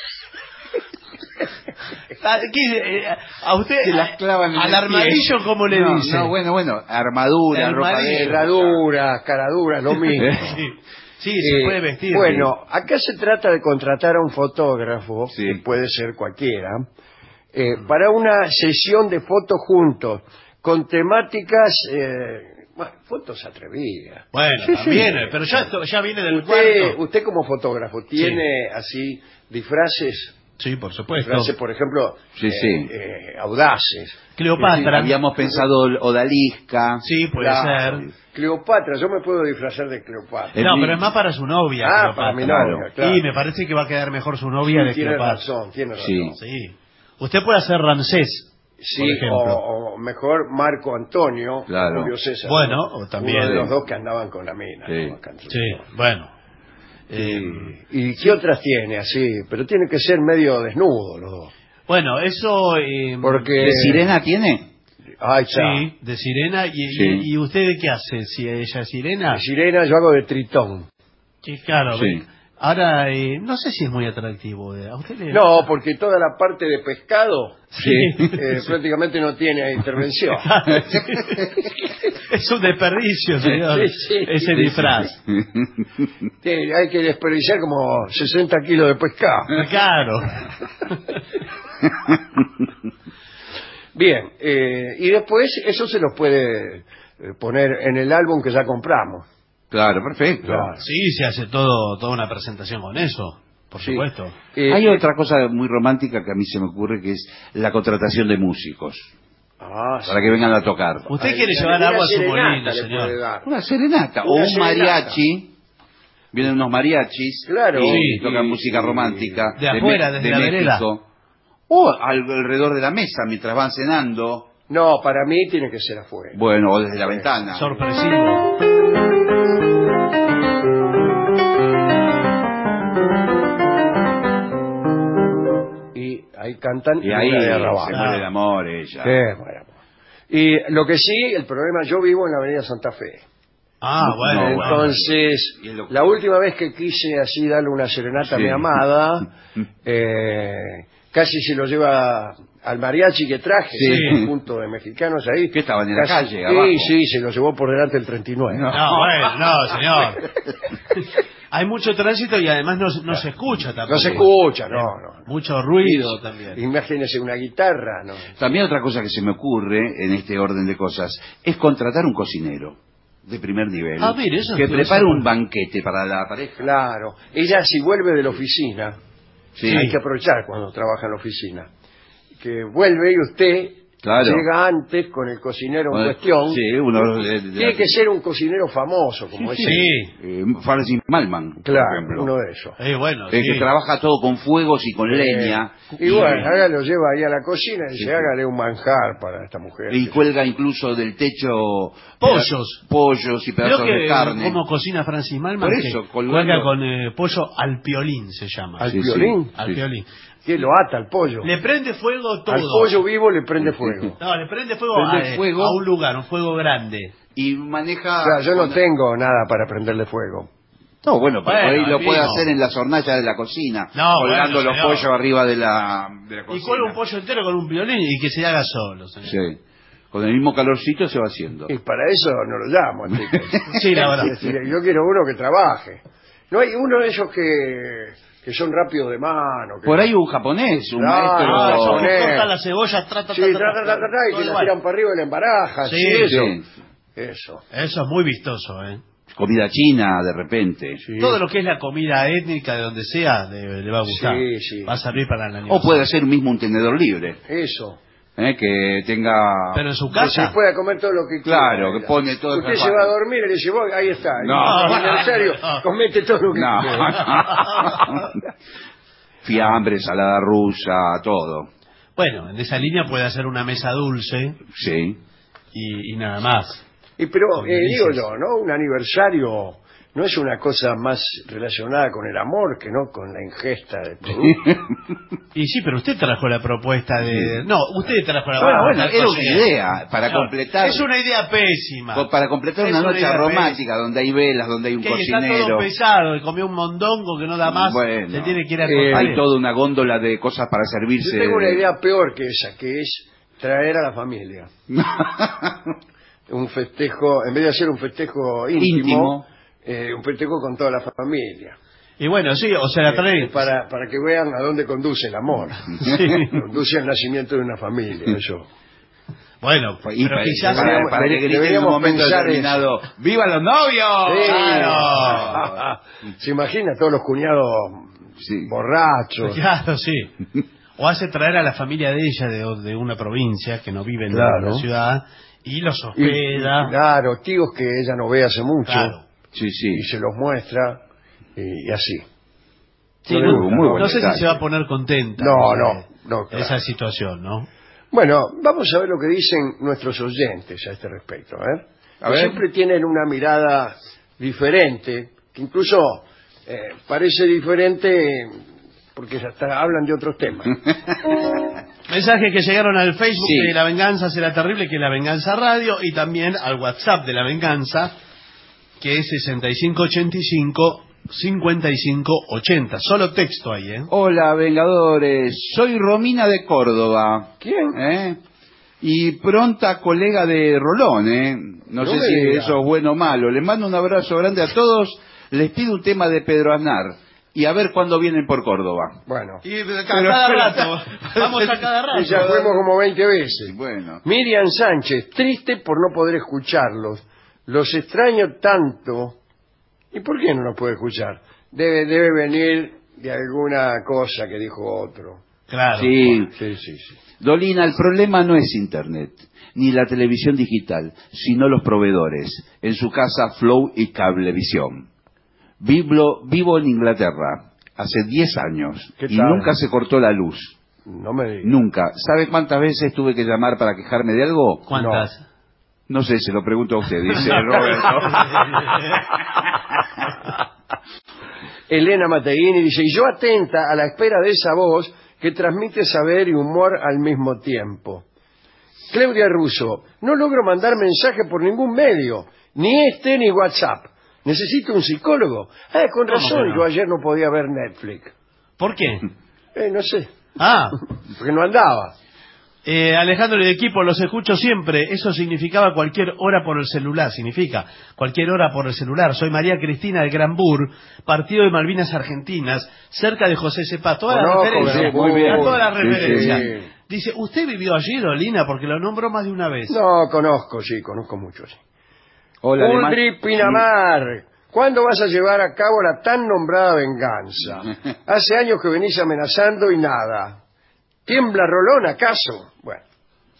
Ah, ¿qué, eh, a usted, Se las clavan en al el armadillo, pie. ¿cómo le No, dice? No, bueno, bueno, armadura, El ropa de marido. época. Herraduras, caraduras, lo mismo. Sí, sí, se Eh, puede vestir. Bueno, acá se trata de contratar a un fotógrafo, Sí. que puede ser cualquiera, eh, para una sesión de fotos juntos, con temáticas, eh, bueno, fotos atrevidas. Bueno, Sí, también, sí. eh, pero ya, esto- ya viene del Usted, cuarto. usted como fotógrafo, ¿tiene así disfraces? Sí, por supuesto. Disfraces, por ejemplo, Sí, eh, sí. eh, audaces. Cleopatra. Habíamos pensado odalisca. Sí, puede Claro. ser. Cleopatra, yo me puedo disfrazar de Cleopatra. El No, mi- pero es más para su novia. Ah, Cleopatra. para mi novia, Claro. claro. Y me parece que va a quedar mejor su novia de Tiene Cleopatra. razón, tiene razón. Sí. Sí. Usted puede hacer Ramsés. Sí, por ejemplo. o, o mejor Marco Antonio, Claro. Julio César. Bueno, o también- Uno de los dos que andaban con la mina. Sí. ¿no? Acá en Sí, Trujillo. bueno. Y, Eh, ¿y qué otras tiene así? Pero tiene que ser medio desnudo los dos. bueno, eso... eh, Porque... ¿De sirena tiene? Ahí está. Sí, de sirena. ¿Y, Sí. y, y usted de qué hace? Si ella es sirena. De sirena yo hago de tritón. Sí, claro. Sí. ve. Ahora, eh, no sé si es muy atractivo. eh, ¿A usted le... No, porque toda la parte de pescado Sí. eh, prácticamente no tiene intervención. Es un desperdicio, señor, Sí, sí. ese Sí, disfraz. Sí, hay que desperdiciar como sesenta kilos de pescado. Claro. Bien, eh, y después eso se los puede eh, poner en el álbum que ya compramos. Claro, perfecto. Claro. Sí, se hace todo toda una presentación con eso, por Sí. supuesto. Eh, Hay eh, otra cosa muy romántica que a mí se me ocurre, que es la contratación de músicos, ah, sí. para que vengan a tocar. Usted Ay, quiere una- llevar una agua a su serenata molino, le señor. puede dar. Una serenata, o Una un serenata. mariachi. Vienen unos mariachis Claro. y Sí. tocan Y- música y- romántica. De afuera, Me- desde la vereda. México. O al- alrededor de la mesa, mientras van cenando. No, para mí tiene que ser afuera. Bueno, o desde la Sí. ventana. Sorpresivo. Y ahí cantan Y ahí Luna de se Arrabal. muere de amor ella. Sí, bueno. Y lo que sí, el problema, yo vivo en la avenida Santa Fe. Ah, No, bueno. no, bueno. Entonces, Y es lo- la última vez que quise así darle una serenata a Sí. mi amada, eh, casi se lo lleva al mariachi que traje, Sí. ¿sí? Un punto de mexicanos ahí. ¿Qué estaban en la Casi- calle, Sí, abajo? sí, se lo llevó por delante el treinta y nueve. No. No, bueno, no, señor. Hay mucho tránsito y además no, no se escucha tampoco. No se escucha, no, no. Mucho ruido también. Imagínese una guitarra, ¿no? También otra cosa que se me ocurre en este orden de cosas es contratar un cocinero de primer nivel Ah, mire, eso que es- prepare eso- un banquete para la pareja. Claro. Ella si vuelve de la oficina, Sí. hay que aprovechar cuando trabaja en la oficina, que vuelve y usted Claro. Llega antes con el cocinero en Bueno, cuestión. sí, uno de- de- Tiene que ser un cocinero famoso, como Sí, ese. sí. Eh, Francis Malman, por Claro, ejemplo. uno de esos. Eh, bueno, El sí. que trabaja todo con fuegos y con Eh, leña. Y bueno, ahora lo lleva ahí a la cocina y dice, Sí, sí. hágale un manjar para esta mujer. Y cuelga incluso del techo Pollos. pollos y pedazos Creo que de carne. como cocina Francis Malman, Por que eso, colgando- cuelga con eh, pollo al piolín, se llama. ¿Al Sí, piolín? sí. Al piolín. Que lo ata al pollo. Le prende fuego todo. Al pollo vivo le prende fuego. No, le prende fuego, Prende a, eh, fuego. a un lugar, un fuego grande. Y maneja... O sea, yo no tengo nada para prenderle fuego. No, bueno, pero Bueno, por ahí lo amigo. puede hacer en las hornallas de la cocina. No, colgando bueno, los señor. pollos arriba de la, de la Y cocina. cuelga un pollo entero con un violín y que se haga solo, señor. Sí. Con el mismo calorcito se va haciendo. Y para eso no lo llamo. al tipo. Sí, la verdad. Es decir, yo quiero uno que trabaje. No hay uno de esos que, que son rápidos de mano. Que... Por ahí un japonés, un Claro, maestro... Ah, esos que japonés. cortan la cebolla, trata, Sí, tra, tra, tra, tra, tra, y que la tiran para arriba y la embarajan. Sí, Sí, eso. sí. Eso. Eso es muy vistoso, ¿eh? Comida china, de repente. Sí. Todo lo que es la comida étnica de donde sea le, le va a gustar. Sí, sí. Va a servir para el año. O puede ser mismo un tenedor libre, Eso. ¿eh? Que tenga... Pero en su Que se casa. pueda comer todo lo que Claro, quiera. que pone todo Usted el se va a dormir y le dice, "Voy, ahí está. No. Y, en serio, No. comete todo lo que No. quiera. Fiambre, ensalada rusa, todo. Bueno, en esa línea puede hacer una mesa dulce Sí. y, y nada más. Y pero, Con eh, digo delicias. yo, ¿no? Un aniversario no es una cosa más relacionada con el amor que no con la ingesta de productos. Y sí, pero usted trajo la propuesta de... No, usted trajo la Bueno, propuesta. bueno, del era una cocinero. idea para No, completar... Es una idea pésima. co- Para completar Es una una noche idea romántica donde hay velas, donde hay un Que está todo cocinero. pesado, que comió un mondongo que no da más, Bueno, se tiene que ir a eh, comer. Hay toda una góndola de cosas para servirse. Yo tengo una idea peor que esa, que es traer a la familia. Un festejo, en vez de hacer un festejo íntimo, Íntimo. eh, un festejo con toda la familia. Y bueno, sí, o sea, la trae... Eh, para, para que vean a dónde conduce el amor. Conduce al nacimiento de una familia, eso. Bueno, Y pero para, quizás... para- para que griten en un deberíamos momento pensar determinado, ¡viva los novios! Sí. Claro. Se imagina todos los cuñados Sí. borrachos. Claro, sí. O hace traer a la familia de ella de, de una provincia que no vive en la- Claro. la ciudad y los Y- hospeda. y, claro, tíos que ella no ve hace mucho. Claro. Sí, sí. Y se los muestra y, y así. Sí, No le no, gusta, muy no buen sé detalle. si se va a poner contenta. No, de- no, no, claro. Esa situación, ¿no? Bueno, vamos a ver lo que dicen nuestros oyentes a este respecto. ¿eh? A Que ver. siempre tienen una mirada diferente, que incluso eh, parece diferente porque hasta hablan de otros temas. Mensajes que llegaron al Facebook Sí. de La Venganza Será Terrible, que es La Venganza Radio, y también al WhatsApp de La Venganza, que es sesenta y cinco ochenta y cinco cincuenta y cinco ochenta. Solo texto ahí, ¿eh? Hola, Vengadores. Soy Romina de Córdoba. ¿Quién? ¿Eh? Y pronta colega de Rolón, ¿eh? No, No sé me si diga. eso es bueno o malo. Les mando un abrazo grande a todos. Les pido un tema de Pedro Aznar. Y a ver cuándo vienen por Córdoba. Bueno, Y a cada rato. Vamos a cada rato. y ya fuimos como veinte veces. Bueno. Miriam Sánchez, triste por no poder escucharlos. Los extraño tanto. ¿Y por qué no los puede escuchar? Debe, debe venir de alguna cosa que dijo otro. Claro. Sí. Sí, sí, sí. Dolina, el problema no es Internet, ni la televisión digital, sino los proveedores. En su casa, Flow y Cablevisión. Vivo, vivo en Inglaterra, hace diez años, ¿Qué y tal? nunca se cortó la luz. No me digas. Nunca. ¿Sabe cuántas veces tuve que llamar para quejarme de algo? ¿Cuántas? No sé, se lo pregunto a usted, dice Roberto. Elena Mateguini dice, y yo atenta a la espera de esa voz que transmite saber y humor al mismo tiempo. Claudia Russo, no logro mandar mensaje por ningún medio, ni este ni WhatsApp. Necesito un psicólogo. Ah, con ¿Cómo razón, que no? yo ayer no podía ver Netflix. ¿Por qué? Eh, no sé, Ah, porque no andaba. eh, Alejandro y de equipo, los escucho siempre. Eso significaba cualquier hora por el celular. Significa cualquier hora por el celular. Soy María Cristina de Granbur, partido de Malvinas Argentinas, cerca de José Cepaz. Todas las Conozco referencias. Granbur. Muy bien. Todas las Sí, sí. referencias. Sí. Dice, ¿usted vivió allí, Dolina? Porque lo nombró más de una vez. No, conozco, sí, conozco mucho, sí. Hola, Alemán. Ulri Pinamar, ¿cuándo vas a llevar a cabo la tan nombrada venganza? Hace años que venís amenazando y nada. ¿Tiembla Rolón acaso? Bueno,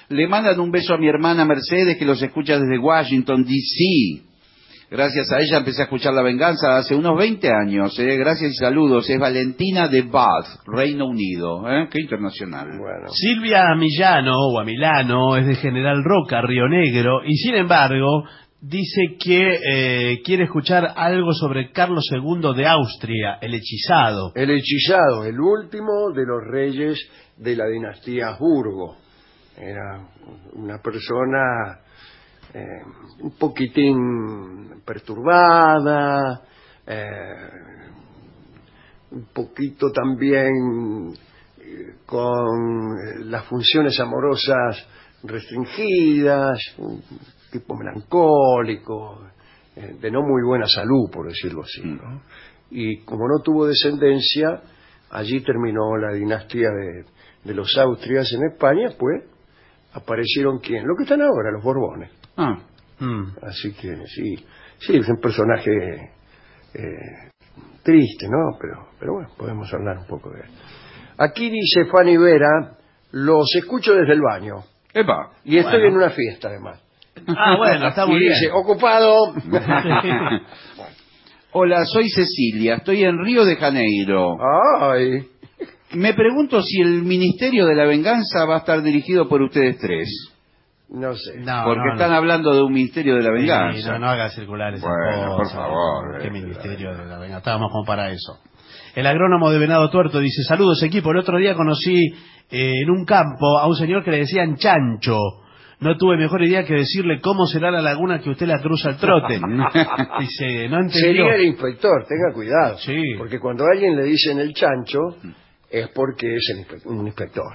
Le mandan un beso a mi hermana Mercedes, que los escucha desde Washington, D C Gracias a ella empecé a escuchar La Venganza hace unos veinte años. ¿eh? Gracias y saludos. Es Valentina de Bath, Reino Unido. ¿eh? Qué internacional. Bueno. Silvia Millano, o a Milano, es de General Roca, Río Negro, y sin embargo dice que eh, quiere escuchar algo sobre Carlos segundo de Austria, el hechizado. El hechizado, el último de los reyes de la dinastía Habsburgo. Era una persona eh, un poquitín perturbada, eh, un poquito también eh, con las funciones amorosas restringidas, un tipo melancólico, eh, de no muy buena salud, por decirlo así, ¿no? Y como no tuvo descendencia, allí terminó la dinastía de, de los Austrias en España, pues aparecieron quién, lo que están ahora, los Borbones. Ah. Mm. Así que sí, sí, es un personaje eh, triste, ¿no? Pero, pero bueno, podemos hablar un poco de él. Aquí dice Fanny Vera, los escucho desde el baño. Epa. Y estoy Bueno. en una fiesta, además. Ah, bueno, está muy y bien. dice, ocupado. Hola, soy Cecilia, estoy en Río de Janeiro. Ay. Me pregunto si el Ministerio de la Venganza va a estar dirigido por ustedes tres. No sé. No, Porque no, están no. hablando de un Ministerio de la Venganza. Sí, no, no haga circular esas Bueno, cosas. por favor. ¿Qué ministerio de la venganza? Estábamos como para eso. El agrónomo de Venado Tuerto dice, saludos equipo, el otro día conocí eh, en un campo a un señor que le decían chancho. No tuve mejor idea que decirle cómo será la laguna que usted la cruza al trote. Dice, no entendió. Sería el inspector, tenga cuidado. Sí. Porque cuando a alguien le dicen el chancho, es porque es el inspe- un inspector.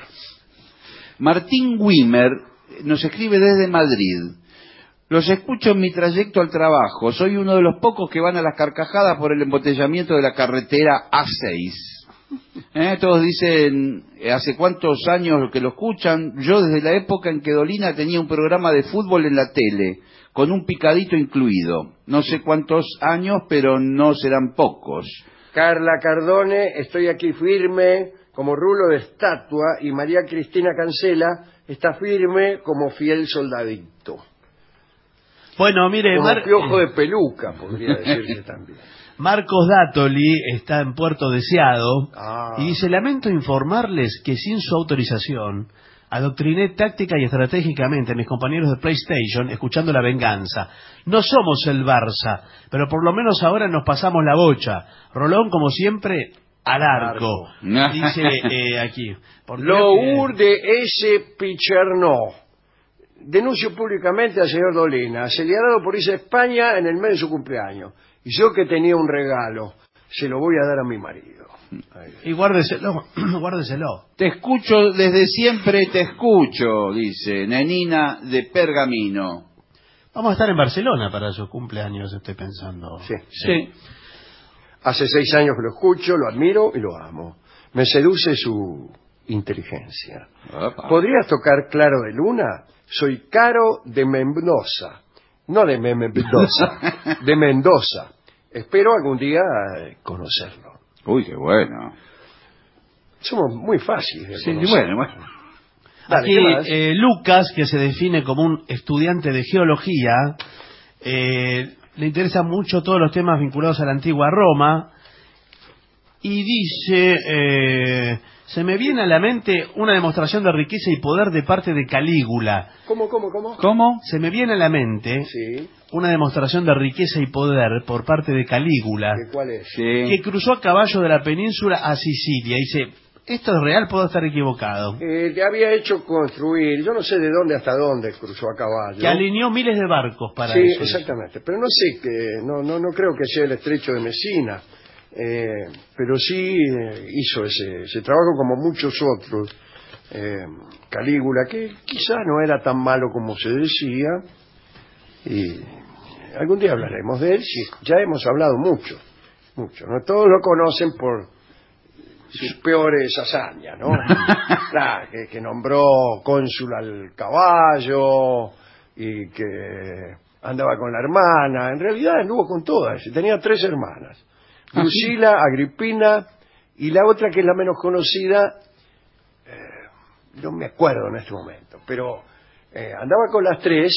Martín Wimmer nos escribe desde Madrid. Los escucho en mi trayecto al trabajo. Soy uno de los pocos que van a las carcajadas por el embotellamiento de la carretera A seis. ¿Eh? Todos dicen, ¿hace cuántos años que lo escuchan? Yo desde la época en que Dolina tenía un programa de fútbol en la tele, con un picadito incluido. No sé cuántos años, pero no serán pocos. Carla Cardone, estoy aquí firme como rulo de estatua, y María Cristina Cancela está firme como fiel soldadito. Bueno, mire, Como Mar- piojo de peluca, podría decirse también. Marcos Dátoli está en Puerto Deseado Ah. y dice, lamento informarles que sin su autorización adoctriné táctica y estratégicamente a mis compañeros de PlayStation escuchando La Venganza. No somos el Barça, pero por lo menos ahora nos pasamos la bocha. Rolón, como siempre, al arco. Dice eh, aquí. Porque Lo creo que- urde ese Picherno. Denuncio públicamente al señor Dolina, acelerado por irse a España en el mes de su cumpleaños. Y yo que tenía un regalo, se lo voy a dar a mi marido. Ay. Y guárdeselo, guárdeselo. Te escucho desde siempre, te escucho, dice Nenina de Pergamino. Vamos a estar en Barcelona para su cumpleaños, estoy pensando. Sí. Sí. Hace seis años que lo escucho, lo admiro y lo amo. Me seduce su inteligencia. Opa. ¿Podrías tocar Claro de Luna? Soy Caro de Mendoza. No de Me- Mendoza, de Mendoza. Espero algún día eh, conocerlo. Uy, qué bueno. Somos muy fáciles de Sí, conocer. bueno, bueno. Dale, Aquí ¿qué más? eh, Lucas, que se define como un estudiante de geología, eh, le interesan mucho todos los temas vinculados a la antigua Roma, y dice, eh, se me viene a la mente una demostración de riqueza y poder de parte de Calígula. ¿Cómo, cómo, cómo? ¿Cómo? Se me viene a la mente Sí. una demostración de riqueza y poder por parte de Calígula, ¿Qué, ¿Cuál es? Sí. que cruzó a caballo de la península a Sicilia. Dice, ¿esto es real? Puedo estar equivocado. Eh, que había hecho construir, yo no sé de dónde hasta dónde cruzó a caballo. Que alineó miles de barcos para sí, eso. exactamente. Pero no sé, que no, no, no creo que sea el estrecho de Messina. Eh, pero sí eh, hizo ese, ese trabajo como muchos otros. Eh, Calígula, que quizás no era tan malo como se decía. Y algún día hablaremos de él. Sí, ya hemos hablado mucho. Mucho. No todos lo conocen por sus peores hazañas, ¿no? Claro, que, que nombró cónsul al caballo y que andaba con la hermana. En realidad anduvo con todas. Tenía tres hermanas. ¿Ah, Drusila, Agripina y la otra que es la menos conocida, eh, no me acuerdo en este momento, pero eh, andaba con las tres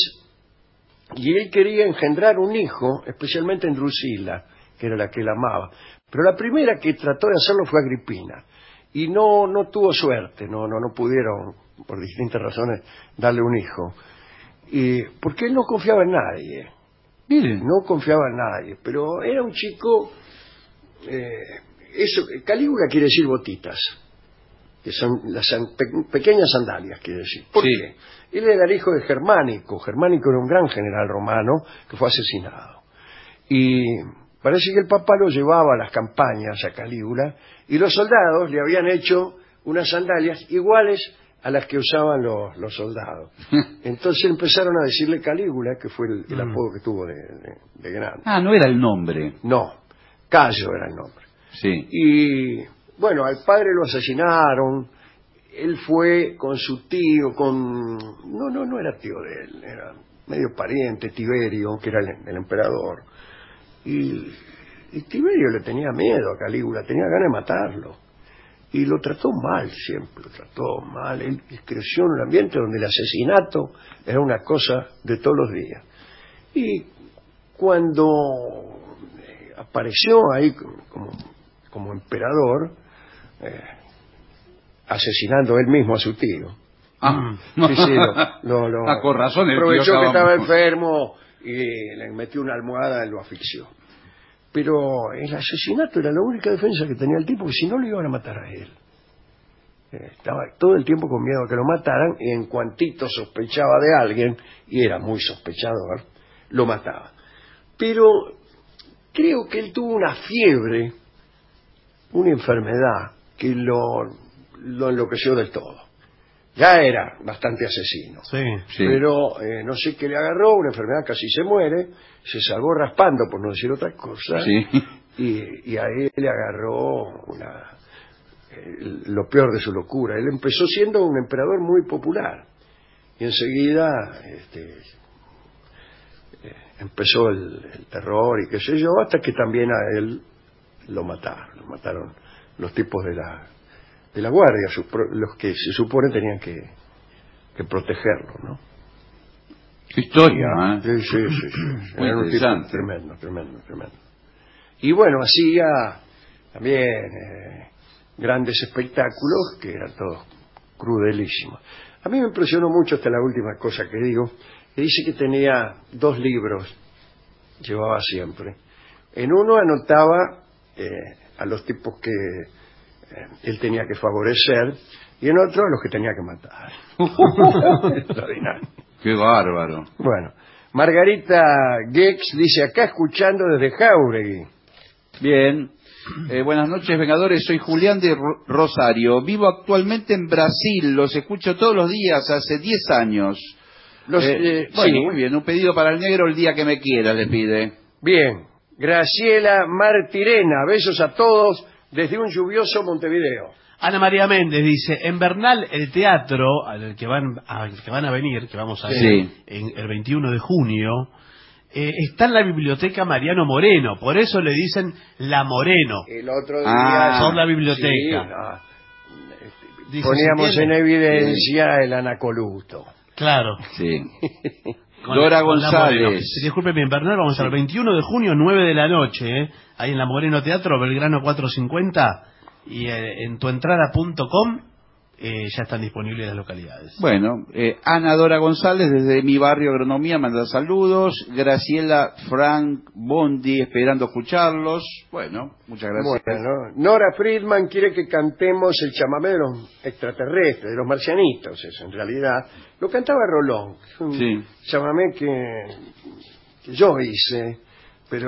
y él quería engendrar un hijo, especialmente en Drusila, que era la que él amaba. Pero la primera que trató de hacerlo fue Agripina. Y no no tuvo suerte, no no no pudieron, por distintas razones, darle un hijo. Y porque él no confiaba en nadie. Miren. No confiaba en nadie, pero era un chico... Eh, eso, Calígula quiere decir botitas, que son las pe pequeñas sandalias, quiere decir. ¿Por sí. qué? Él era el hijo de Germánico. Germánico era un gran general romano que fue asesinado. Y parece que el Papa lo llevaba a las campañas a Calígula y los soldados le habían hecho unas sandalias iguales a las que usaban los, los soldados. Entonces empezaron a decirle Calígula, que fue el, el apodo que tuvo de, de, de grande. Ah, no era el nombre. No, Cayo era el nombre. Sí. Y bueno, al padre lo asesinaron. Él fue con su tío, con... No, no, no era tío de él, era medio pariente, Tiberio, que era el, el emperador. Y, y Tiberio le tenía miedo a Calígula, tenía ganas de matarlo. Y lo trató mal siempre, lo trató mal. Él creció en un ambiente donde el asesinato era una cosa de todos los días. Y cuando apareció ahí como, como emperador, eh, asesinando él mismo a su tío. Ah, sí, sí, lo, lo, lo, ah, con razón. El aprovechó tío que estaba acabamos. enfermo y le metió una almohada y lo asfixió. Pero el asesinato era la única defensa que tenía el tipo, porque si no lo iban a matar a él. Eh, estaba todo el tiempo con miedo a que lo mataran, y en cuantito sospechaba de alguien, y era muy sospechador, lo mataba. Pero creo que él tuvo una fiebre, una enfermedad, que lo, lo enloqueció del todo. Ya era bastante asesino. Sí, sí. Pero eh, no sé qué le agarró, una enfermedad, casi se muere, se salvó raspando, por no decir otra cosa, sí. y, y a él le agarró una, eh, lo peor de su locura. Él empezó siendo un emperador muy popular, y enseguida este, eh, empezó el, el terror y qué sé yo, hasta que también a él lo mataron, lo mataron los tipos de la de la guardia, los que se supone tenían que, que protegerlo, ¿no? Qué historia, ¿eh? Sí, sí, sí, sí. Muy Era un tipo interesante. tremendo, tremendo, tremendo. Y bueno, hacía también eh, grandes espectáculos que eran todos crudelísimos. A mí me impresionó mucho hasta la última cosa que digo, que dice que tenía dos libros, llevaba siempre. En uno anotaba eh, a los tipos que él tenía que favorecer, y en otro a los que tenía que matar. Extraordinario. Qué bárbaro. Bueno, Margarita Gex dice, acá escuchando desde Jáuregui. Bien. Eh, buenas noches, Vengadores. Soy Julián de Ro- Rosario. Vivo actualmente en Brasil. Los escucho todos los días, hace diez años. Los, Eh, eh, bueno, sí. muy bien. Un pedido para el negro el día que me quiera, le pide. Bien, Graciela Martirena, besos a todos desde un lluvioso Montevideo. Ana María Méndez dice, en Bernal el teatro al que van, al que van a venir, que vamos a ver Sí. en el veintiuno de junio, eh, está en la biblioteca Mariano Moreno, por eso le dicen La Moreno. El otro día... Ah, por la biblioteca. Sí, no, Dice, poníamos ¿se en entiende? evidencia el anacoluto. Claro. Sí. Con- Dora con La González. Moreno. Disculpe, en Bernal vamos a estar el veintiuno de junio, nueve de la noche, ¿eh? Ahí en la Moreno Teatro, Belgrano cuatrocientos cincuenta, y eh, en tuentrada punto com eh, ya están disponibles las localidades. Bueno, eh, Ana Dora González desde mi barrio Agronomía manda saludos. Graciela Frank Bondi esperando escucharlos. Bueno, muchas gracias. Bueno, Nora Friedman quiere que cantemos el chamamé de los extraterrestres, de los marcianitos, eso en realidad. Lo cantaba Rolón, es un Sí. chamamé que, que yo hice, pero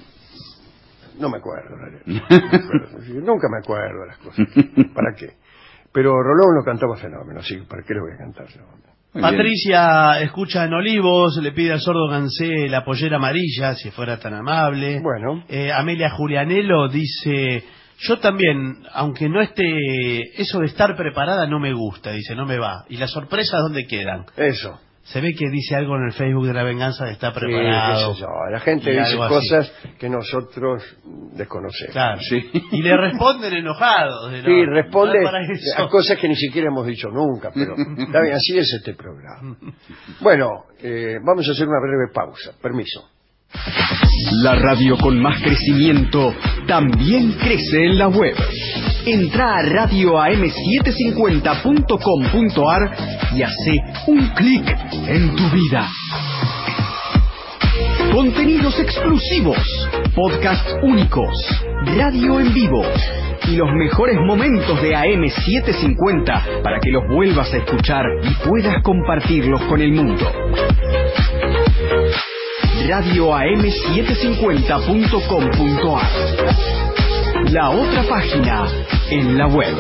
no me acuerdo. No me acuerdo. Nunca me acuerdo de las cosas. ¿Para qué? Pero Rolón lo cantaba fenómeno, así que ¿para qué lo voy a cantar yo? Muy Patricia escucha en Olivos, le pide al sordo Gansé la pollera amarilla, si fuera tan amable. Bueno. Eh, Amelia Julianelo dice, yo también, aunque no esté, eso de estar preparada no me gusta, dice, no me va. ¿Y las sorpresas dónde quedan? Eso. Se ve que dice algo en el Facebook de La Venganza que está preparado. Sí, qué sé yo. La gente y dice algo así. cosas que nosotros desconocemos. Claro. Sí. Y le responden enojados. de, no, Sí, responde no es para eso. a cosas que ni siquiera hemos dicho nunca, pero está bien, así es este programa. Bueno, eh, vamos a hacer una breve pausa. Permiso. La radio con más crecimiento también crece en la web. Entra a radio a m setecientos cincuenta punto com punto a r y hace un clic en tu vida. Contenidos exclusivos, podcasts únicos, radio en vivo y los mejores momentos de A M setecientos cincuenta para que los vuelvas a escuchar y puedas compartirlos con el mundo. radio a m setecientos cincuenta punto com punto a r. La otra página en la web.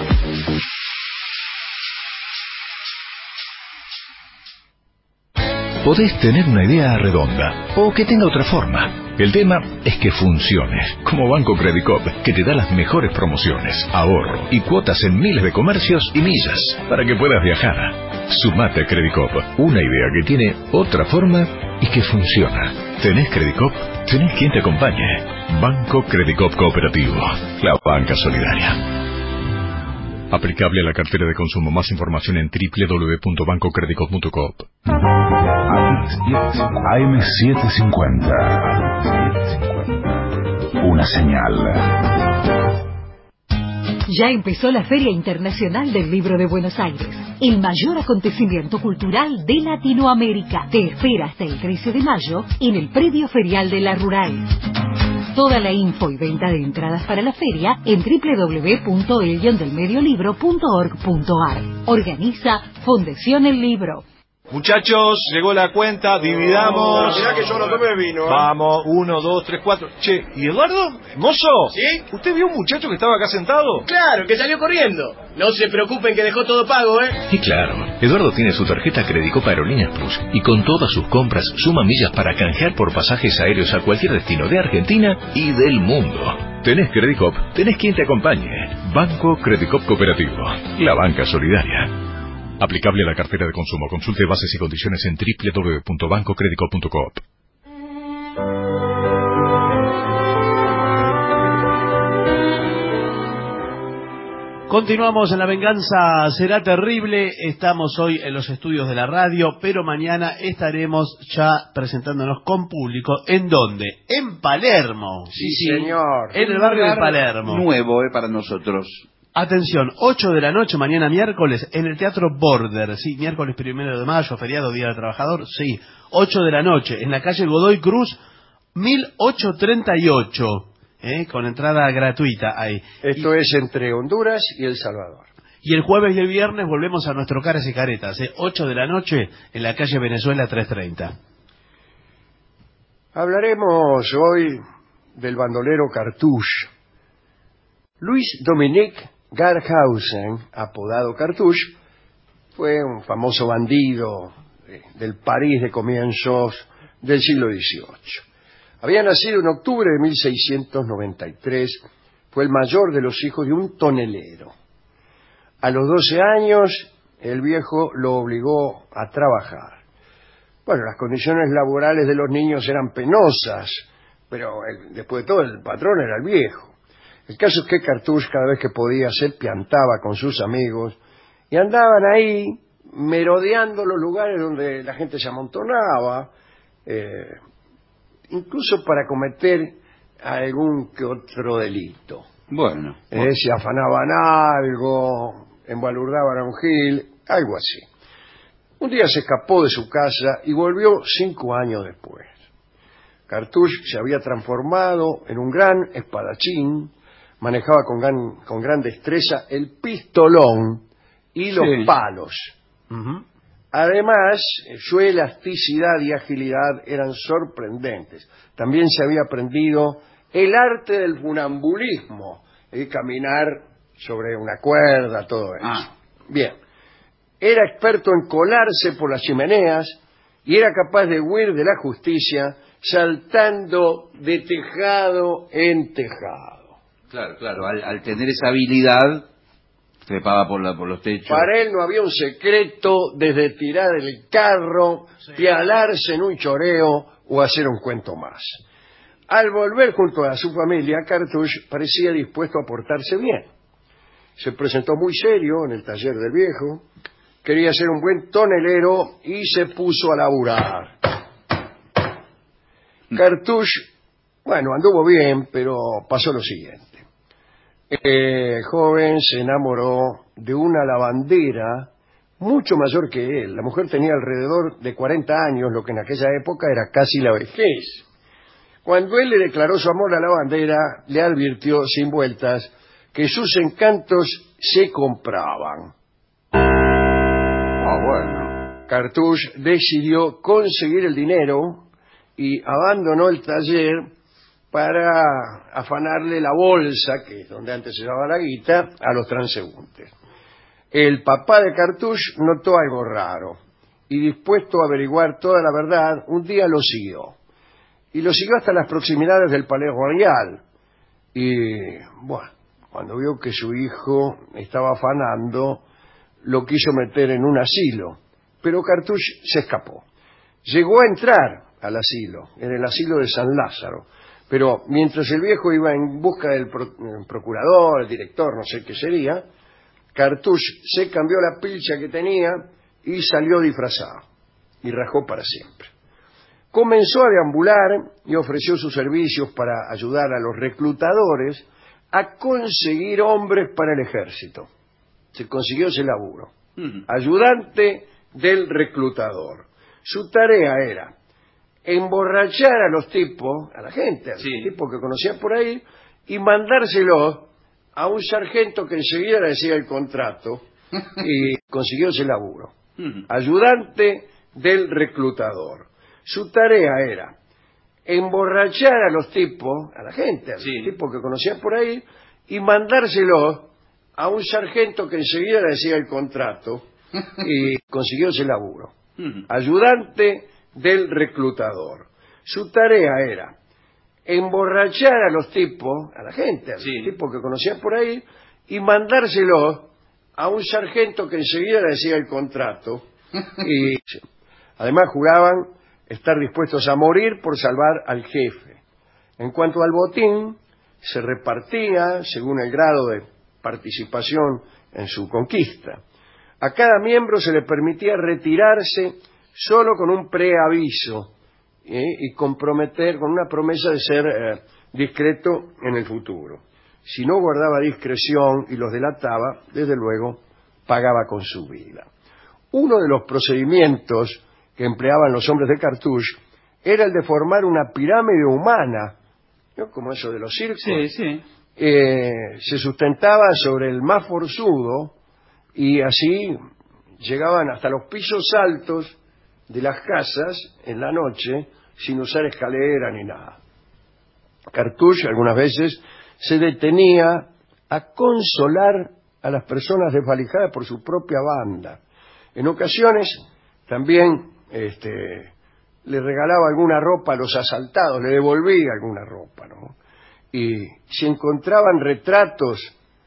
Podés tener una idea redonda o que tenga otra forma. El tema es que funcione, como Banco Credicop, que te da las mejores promociones, ahorro y cuotas en miles de comercios y millas para que puedas viajar. Sumate a Credicop, una idea que tiene otra forma y que funciona. ¿Tenés Credicop? Tenés quien te acompañe. Banco Credicop Cooperativo, la banca solidaria. Aplicable a la cartera de consumo. Más información en doble u doble u doble u punto banco credicop punto com. A M setecientos cincuenta. Una señal. Ya empezó la Feria Internacional del Libro de Buenos Aires, el mayor acontecimiento cultural de Latinoamérica. Te espera hasta el trece de mayo en el predio ferial de La Rural. Toda la info y venta de entradas para la feria en doble u doble u doble u punto el guion del medio libro punto org punto a r. Organiza Fundación El Libro. Muchachos, llegó la cuenta, dividamos. Mirá que yo no tomé vino, ¿eh? Vamos, uno, dos, tres, cuatro. Che, ¿y Eduardo? ¿Mozo? ¿Sí? ¿Usted vio un muchacho que estaba acá sentado? Claro, que salió corriendo. No se preocupen que dejó todo pago, ¿eh? Y claro, Eduardo tiene su tarjeta Credicop Aerolíneas Plus y con todas sus compras suma millas para canjear por pasajes aéreos a cualquier destino de Argentina y del mundo. Tenés Credicop, tenés quien te acompañe. Banco Credicop Cooperativo, la banca solidaria. Aplicable a la cartera de consumo. Consulte bases y condiciones en doble u doble u doble u punto banco credicop punto com. Continuamos en La Venganza Será Terrible. Estamos hoy en los estudios de la radio, pero mañana estaremos ya presentándonos con público. ¿En dónde? En Palermo. Sí, sí, señor. En el barrio de Palermo. Nuevo, eh, para nosotros. Atención, ocho de la noche, mañana miércoles, en el Teatro Border. Sí, miércoles primero de mayo, feriado, Día del Trabajador. Sí, ocho de la noche, en la calle Godoy Cruz, mil ochocientos treinta y ocho. ¿Eh? Con entrada gratuita ahí. Esto y, es entre Honduras y El Salvador. Y el jueves y el viernes volvemos a nuestro Caras y Caretas, ¿eh? ocho de la noche en la calle Venezuela trescientos treinta. Hablaremos hoy del bandolero Cartouche. Luis Dominique Garhausen, apodado Cartouche, fue un famoso bandido del París de comienzos del siglo dieciocho. Había nacido en octubre de mil seiscientos noventa y tres, fue el mayor de los hijos de un tonelero. A los doce años, el viejo lo obligó a trabajar. Bueno, las condiciones laborales de los niños eran penosas, pero el, después de todo el patrón era el viejo. El caso es que Cartouche, cada vez que podía, se piantaba con sus amigos y andaban ahí merodeando los lugares donde la gente se amontonaba, eh, incluso para cometer algún que otro delito. Bueno. Eh, se afanaban algo, embalurdaban a un gil, algo así. Un día se escapó de su casa y volvió cinco años después. Cartouche se había transformado en un gran espadachín, manejaba con gran, con gran destreza el pistolón y los sí. palos. Uh-huh. Además, su elasticidad y agilidad eran sorprendentes. También se había aprendido el arte del funambulismo, el caminar sobre una cuerda, todo eso. Ah. Bien. Era experto en colarse por las chimeneas y era capaz de huir de la justicia saltando de tejado en tejado. Claro, claro. Al, al tener esa habilidad, Trepaba por, la, por los techos. Para él no había un secreto desde tirar el carro, sí. pialarse en un choreo o hacer un cuento más. Al volver junto a su familia, Cartouche parecía dispuesto a portarse bien. Se presentó muy serio en el taller del viejo, quería ser un buen tonelero y se puso a laburar. Cartouche, bueno, anduvo bien, pero pasó lo siguiente. El joven se enamoró de una lavandera mucho mayor que él. La mujer tenía alrededor de cuarenta años, lo que en aquella época era casi la vejez. Cuando él le declaró su amor a la lavandera, le advirtió sin vueltas que sus encantos se compraban. Ah, bueno. Cartouche decidió conseguir el dinero y abandonó el taller para afanarle la bolsa, que es donde antes se daba la guita, a los transeúntes. El papá de Cartouche notó algo raro y, dispuesto a averiguar toda la verdad, un día lo siguió. Y lo siguió hasta las proximidades del Palais Royal. Y, bueno, cuando vio que su hijo estaba afanando, lo quiso meter en un asilo. Pero Cartouche se escapó. Llegó a entrar al asilo, en el asilo de San Lázaro. Pero mientras el viejo iba en busca del pro, el procurador, el director, no sé qué sería, Cartouche se cambió la pilcha que tenía y salió disfrazado. Y rajó para siempre. Comenzó a deambular y ofreció sus servicios para ayudar a los reclutadores a conseguir hombres para el ejército. Se consiguió ese laburo. Uh-huh. Ayudante del reclutador. Su tarea era emborrachar a los tipos, a la gente, a los sí. tipos que conocían por ahí, y mandárselos a un sargento que enseguida le decía el contrato y consiguió ese laburo. Uh-huh. Ayudante del reclutador. Su tarea era emborrachar a los tipos, a la gente, a los sí. tipos que conocían por ahí, y mandárselos a un sargento que enseguida le decía el contrato y consiguió ese laburo. Uh-huh. Ayudante del reclutador. Su tarea era emborrachar a los tipos, a la gente, a los sí. tipos que conocían por ahí, y mandárselos a un sargento que enseguida le decía el contrato. Y además jugaban estar dispuestos a morir por salvar al jefe. En cuanto al botín, se repartía según el grado de participación en su conquista. A cada miembro se le permitía retirarse solo con un preaviso ¿eh? y comprometer con una promesa de ser eh, discreto en el futuro. Si no guardaba discreción y los delataba, desde luego pagaba con su vida. Uno de los procedimientos que empleaban los hombres de Cartouche era el de formar una pirámide humana, ¿no? Como eso de los circos. Sí, sí. Eh, se sustentaba sobre el más forzudo y así llegaban hasta los pisos altos de las casas en la noche sin usar escalera ni nada. Cartouche algunas veces se detenía a consolar a las personas desvalijadas por su propia banda. En ocasiones también este, le regalaba alguna ropa a los asaltados, le devolvía alguna ropa, ¿no? Y si encontraban retratos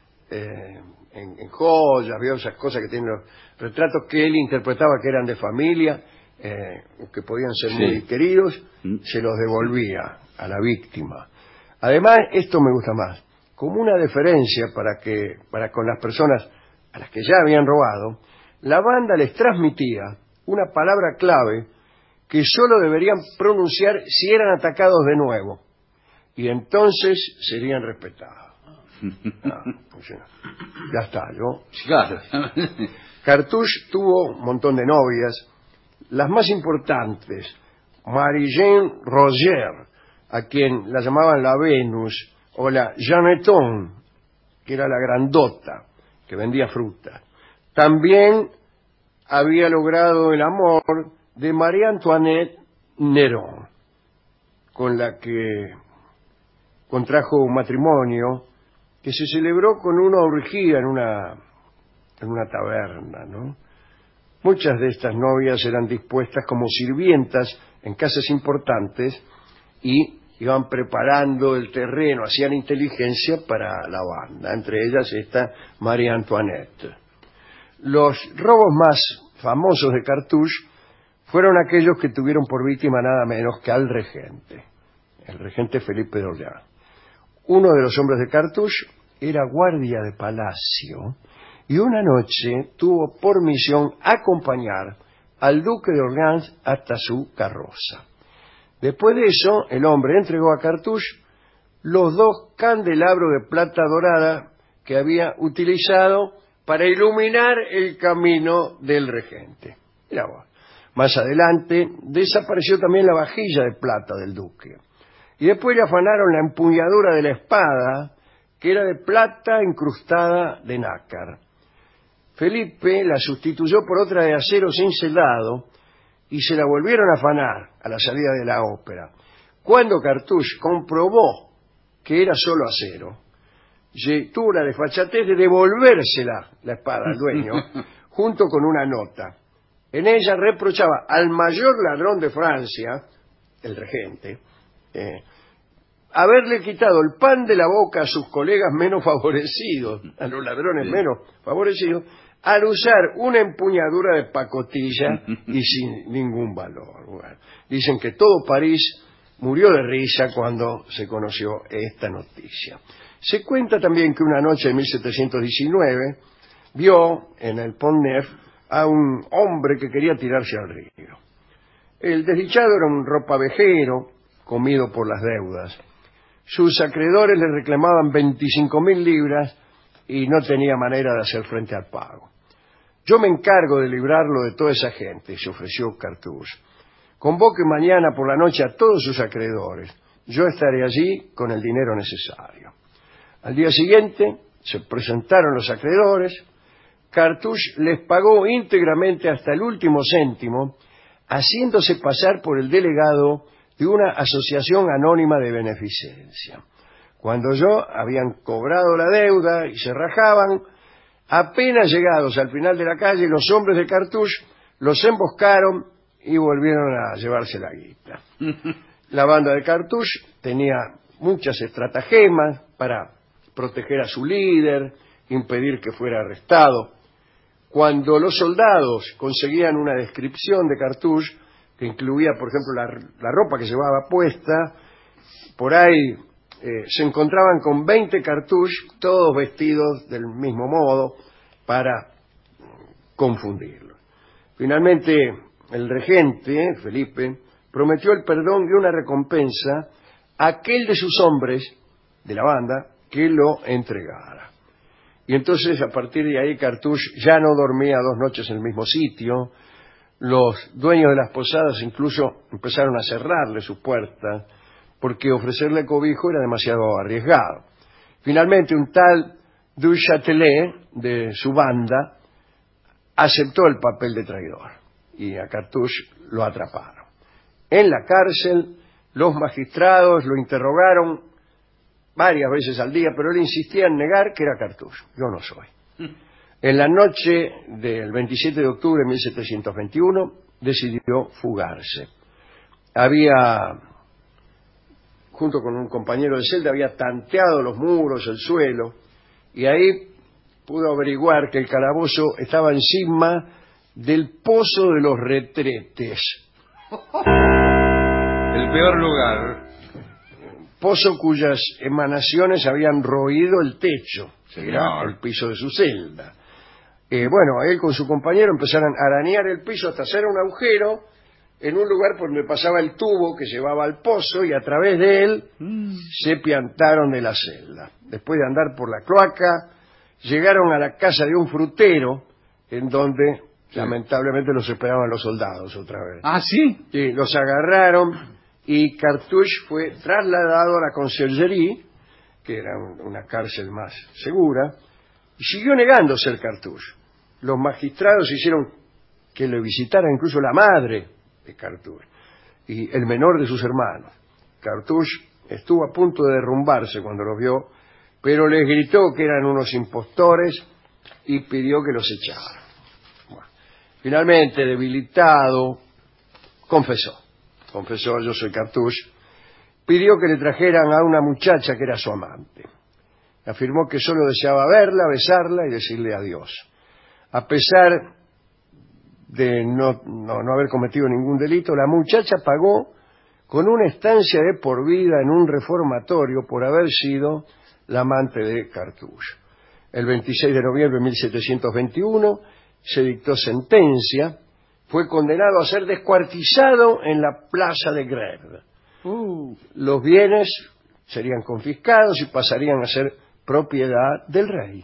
eh, en, en joyas, había esas cosas que tienen los retratos que él interpretaba que eran de familia, eh, que podían ser sí. muy queridos, ¿Mm? se los devolvía a la víctima. Además, esto me gusta más, como una deferencia para que para con las personas a las que ya habían robado, la banda les transmitía una palabra clave que solo deberían pronunciar si eran atacados de nuevo, y entonces serían respetados. Ah, pues ya, ya está, ¿no? Claro. Cartouche tuvo un montón de novias, las más importantes, Marie-Jeanne Roger, a quien la llamaban la Venus, o la Jeanneton, que era la grandota, que vendía fruta. También había logrado el amor de Marie Antoinette Néron, con la que contrajo un matrimonio que se celebró con una orgía en una, en una taberna, ¿no? Muchas de estas novias eran dispuestas como sirvientas en casas importantes y iban preparando el terreno, hacían inteligencia para la banda, entre ellas esta María Antoinette. Los robos más famosos de Cartouche fueron aquellos que tuvieron por víctima nada menos que al regente, el regente Felipe de Orleans. Uno de los hombres de Cartouche era guardia de palacio y una noche tuvo por misión acompañar al duque de Orleans hasta su carroza. Después de eso, el hombre entregó a Cartouche los dos candelabros de plata dorada que había utilizado para iluminar el camino del regente. Mirá vos. Más adelante, desapareció también la vajilla de plata del duque. Y después le afanaron la empuñadura de la espada, que era de plata incrustada de nácar. Felipe la sustituyó por otra de acero cincelado y se la volvieron a afanar a la salida de la ópera. Cuando Cartouche comprobó que era solo acero, tuvo la desfachatez de devolvérsela la espada al dueño, junto con una nota. En ella reprochaba al mayor ladrón de Francia, el regente, eh, haberle quitado el pan de la boca a sus colegas menos favorecidos, a los ladrones menos favorecidos, al usar una empuñadura de pacotilla y sin ningún valor. Bueno, dicen que todo París murió de risa cuando se conoció esta noticia. Se cuenta también que una noche de mil setecientos diecinueve vio en el Pont Neuf a un hombre que quería tirarse al río. El desdichado era un ropavejero comido por las deudas. Sus acreedores le reclamaban veinticinco mil libras y no tenía manera de hacer frente al pago. Yo me encargo de librarlo de toda esa gente, se ofreció Cartouche. Convoque mañana por la noche a todos sus acreedores. Yo estaré allí con el dinero necesario. Al día siguiente se presentaron los acreedores. Cartouche les pagó íntegramente hasta el último céntimo, haciéndose pasar por el delegado de una asociación anónima de beneficencia. Cuando yo habían cobrado la deuda y se rajaban, apenas llegados al final de la calle, los hombres de Cartouche los emboscaron y volvieron a llevarse la guita. La banda de Cartouche tenía muchas estratagemas para proteger a su líder, impedir que fuera arrestado. Cuando los soldados conseguían una descripción de Cartouche, que incluía, por ejemplo, la, la ropa que llevaba puesta, por ahí eh, se encontraban con veinte Cartouche, todos vestidos del mismo modo, para confundirlos. Finalmente, el regente, Felipe, prometió el perdón y una recompensa a aquel de sus hombres, de la banda, que lo entregara. Y entonces, a partir de ahí, Cartouche ya no dormía dos noches en el mismo sitio. Los dueños de las posadas incluso empezaron a cerrarle sus puertas porque ofrecerle cobijo era demasiado arriesgado. Finalmente, un tal Du Châtelet, de su banda, aceptó el papel de traidor y a Cartouche lo atraparon. En la cárcel, los magistrados lo interrogaron varias veces al día, pero él insistía en negar que era Cartouche. Yo no soy. En la noche del veintisiete de octubre de mil setecientos veintiuno decidió fugarse. Había, junto con un compañero de celda, había tanteado los muros, el suelo, y ahí pudo averiguar que el calabozo estaba encima del Pozo de los Retretes. El peor lugar. Pozo cuyas emanaciones habían roído el techo, que era el piso de su celda. Eh, bueno, él con su compañero empezaron a arañar el piso hasta hacer un agujero en un lugar por donde pasaba el tubo que llevaba al pozo, y a través de él mm. se piantaron de la celda. Después de andar por la cloaca, llegaron a la casa de un frutero, en donde sí. lamentablemente los esperaban los soldados otra vez. ¿Ah, sí? Sí, los agarraron y Cartouche fue trasladado a la Conciergerie, que era una cárcel más segura, y siguió negando ser Cartouche. Los magistrados hicieron que lo visitara incluso la madre de Cartouche y el menor de sus hermanos. Cartouche estuvo a punto de derrumbarse cuando los vio, pero les gritó que eran unos impostores y pidió que los echaran. Bueno, finalmente, debilitado, confesó. Confesó: yo soy Cartouche. pidió que le trajeran a una muchacha que era su amante. Afirmó que solo deseaba verla, besarla y decirle adiós. A pesar de no, no, no haber cometido ningún delito, la muchacha pagó con una estancia de por vida en un reformatorio por haber sido la amante de Cartouche. El veintiséis de noviembre de mil setecientos veintiuno se dictó sentencia, fue condenado a ser descuartizado en la plaza de Grève. Uh. Los bienes serían confiscados y pasarían a ser propiedad del rey.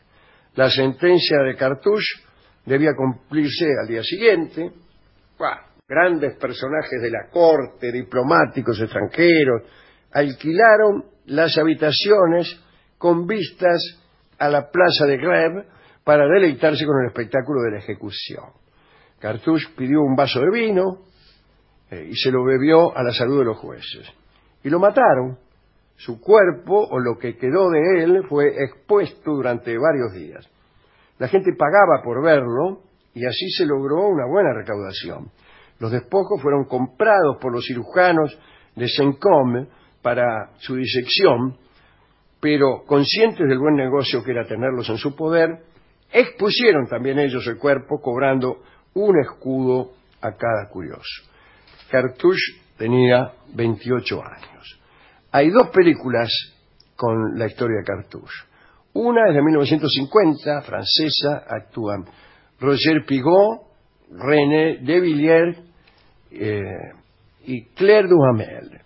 La sentencia de Cartouche debía cumplirse al día siguiente. ¡Buah! Grandes personajes de la corte, diplomáticos extranjeros, alquilaron las habitaciones con vistas a la plaza de Grève para deleitarse con el espectáculo de la ejecución. Cartouche pidió un vaso de vino eh, y se lo bebió a la salud de los jueces. Y lo mataron. Su cuerpo, o lo que quedó de él, fue expuesto durante varios días. La gente pagaba por verlo y así se logró una buena recaudación. Los despojos fueron comprados por los cirujanos de Saint-Côme para su disección, pero conscientes del buen negocio que era tenerlos en su poder, expusieron también ellos el cuerpo cobrando un escudo a cada curioso. Cartouche tenía veintiocho años. Hay dos películas con la historia de Cartouche. Una es de mil novecientos cincuenta, francesa, actúan Roger Pigot, René de Villiers eh, y Claire Duhamel.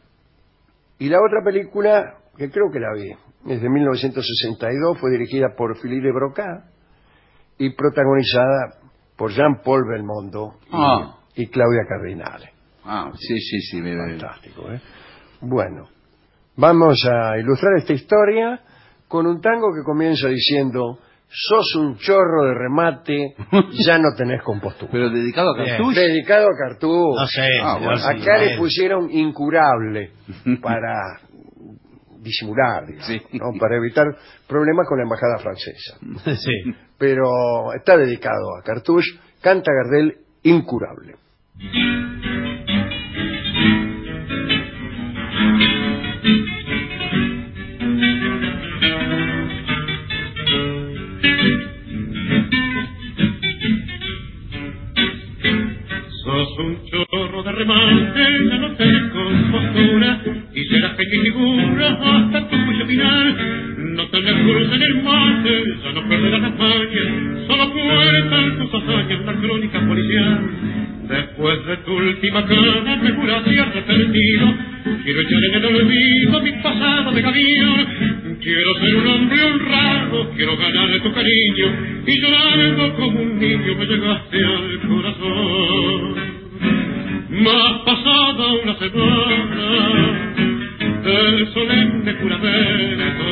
Y la otra película, que creo que la vi, es de mil novecientos sesenta y dos, fue dirigida por Philippe de Broca y protagonizada por Jean-Paul Belmondo y, ah. y Claudia Cardinale. Ah, sí, sí, sí. Me Fantástico, ¿eh? Bueno, vamos a ilustrar esta historia con un tango que comienza diciendo: sos un chorro de remate, ya no tenés compostura. ¿Pero dedicado a Cartouche? Dedicado a Cartouche. No sé. Ah, bueno, sí, acá le pusieron incurable para disimular, digamos, sí. ¿no? Para evitar problemas con la embajada francesa. Sí. Pero está dedicado a Cartouche, canta Gardel, incurable. Sos un chorro de remate, ya no tenés compostura y serás que figura hasta tu juicio final. No tenés cruz en el mate, ya no perderás las mañas, solo cuentan tus hazañas la crónica policial. Después de tu última cana me juraste arrepentido, quiero echar en el olvido mi pasado de gavillón. Quiero ser un hombre honrado, quiero ganar tu cariño, y llorando como un niño me llegaste al corazón. Más pasada una semana del solemne juramento,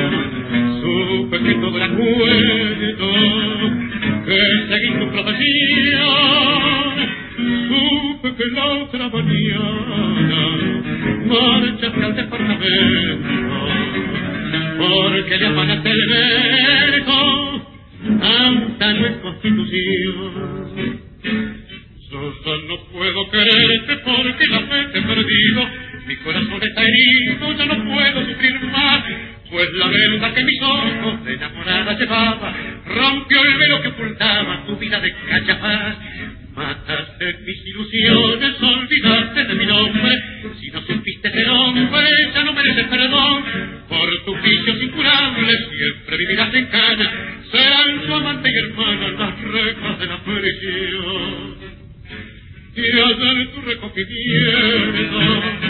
supe que todo era cuento, que seguí tu profesión. Supe que la otra mañana marchaste al departamento, porque le apagaste el verso, tanta no es constitución. Yo ya no puedo quererte porque la fe te he perdido, mi corazón está herido, ya no puedo sufrir más, pues la verdad que mis ojos de enamorada llevaba rompió el velo que ocultaba tu vida de cachapaz. Mataste mis ilusiones, olvidaste de mi nombre, si no supiste ser hombre ya no mereces perdón. Por tus vicios incurables siempre vivirás en cana, serán tu amante y hermana las rejas de la prisión. Y ayer tu recogimiento,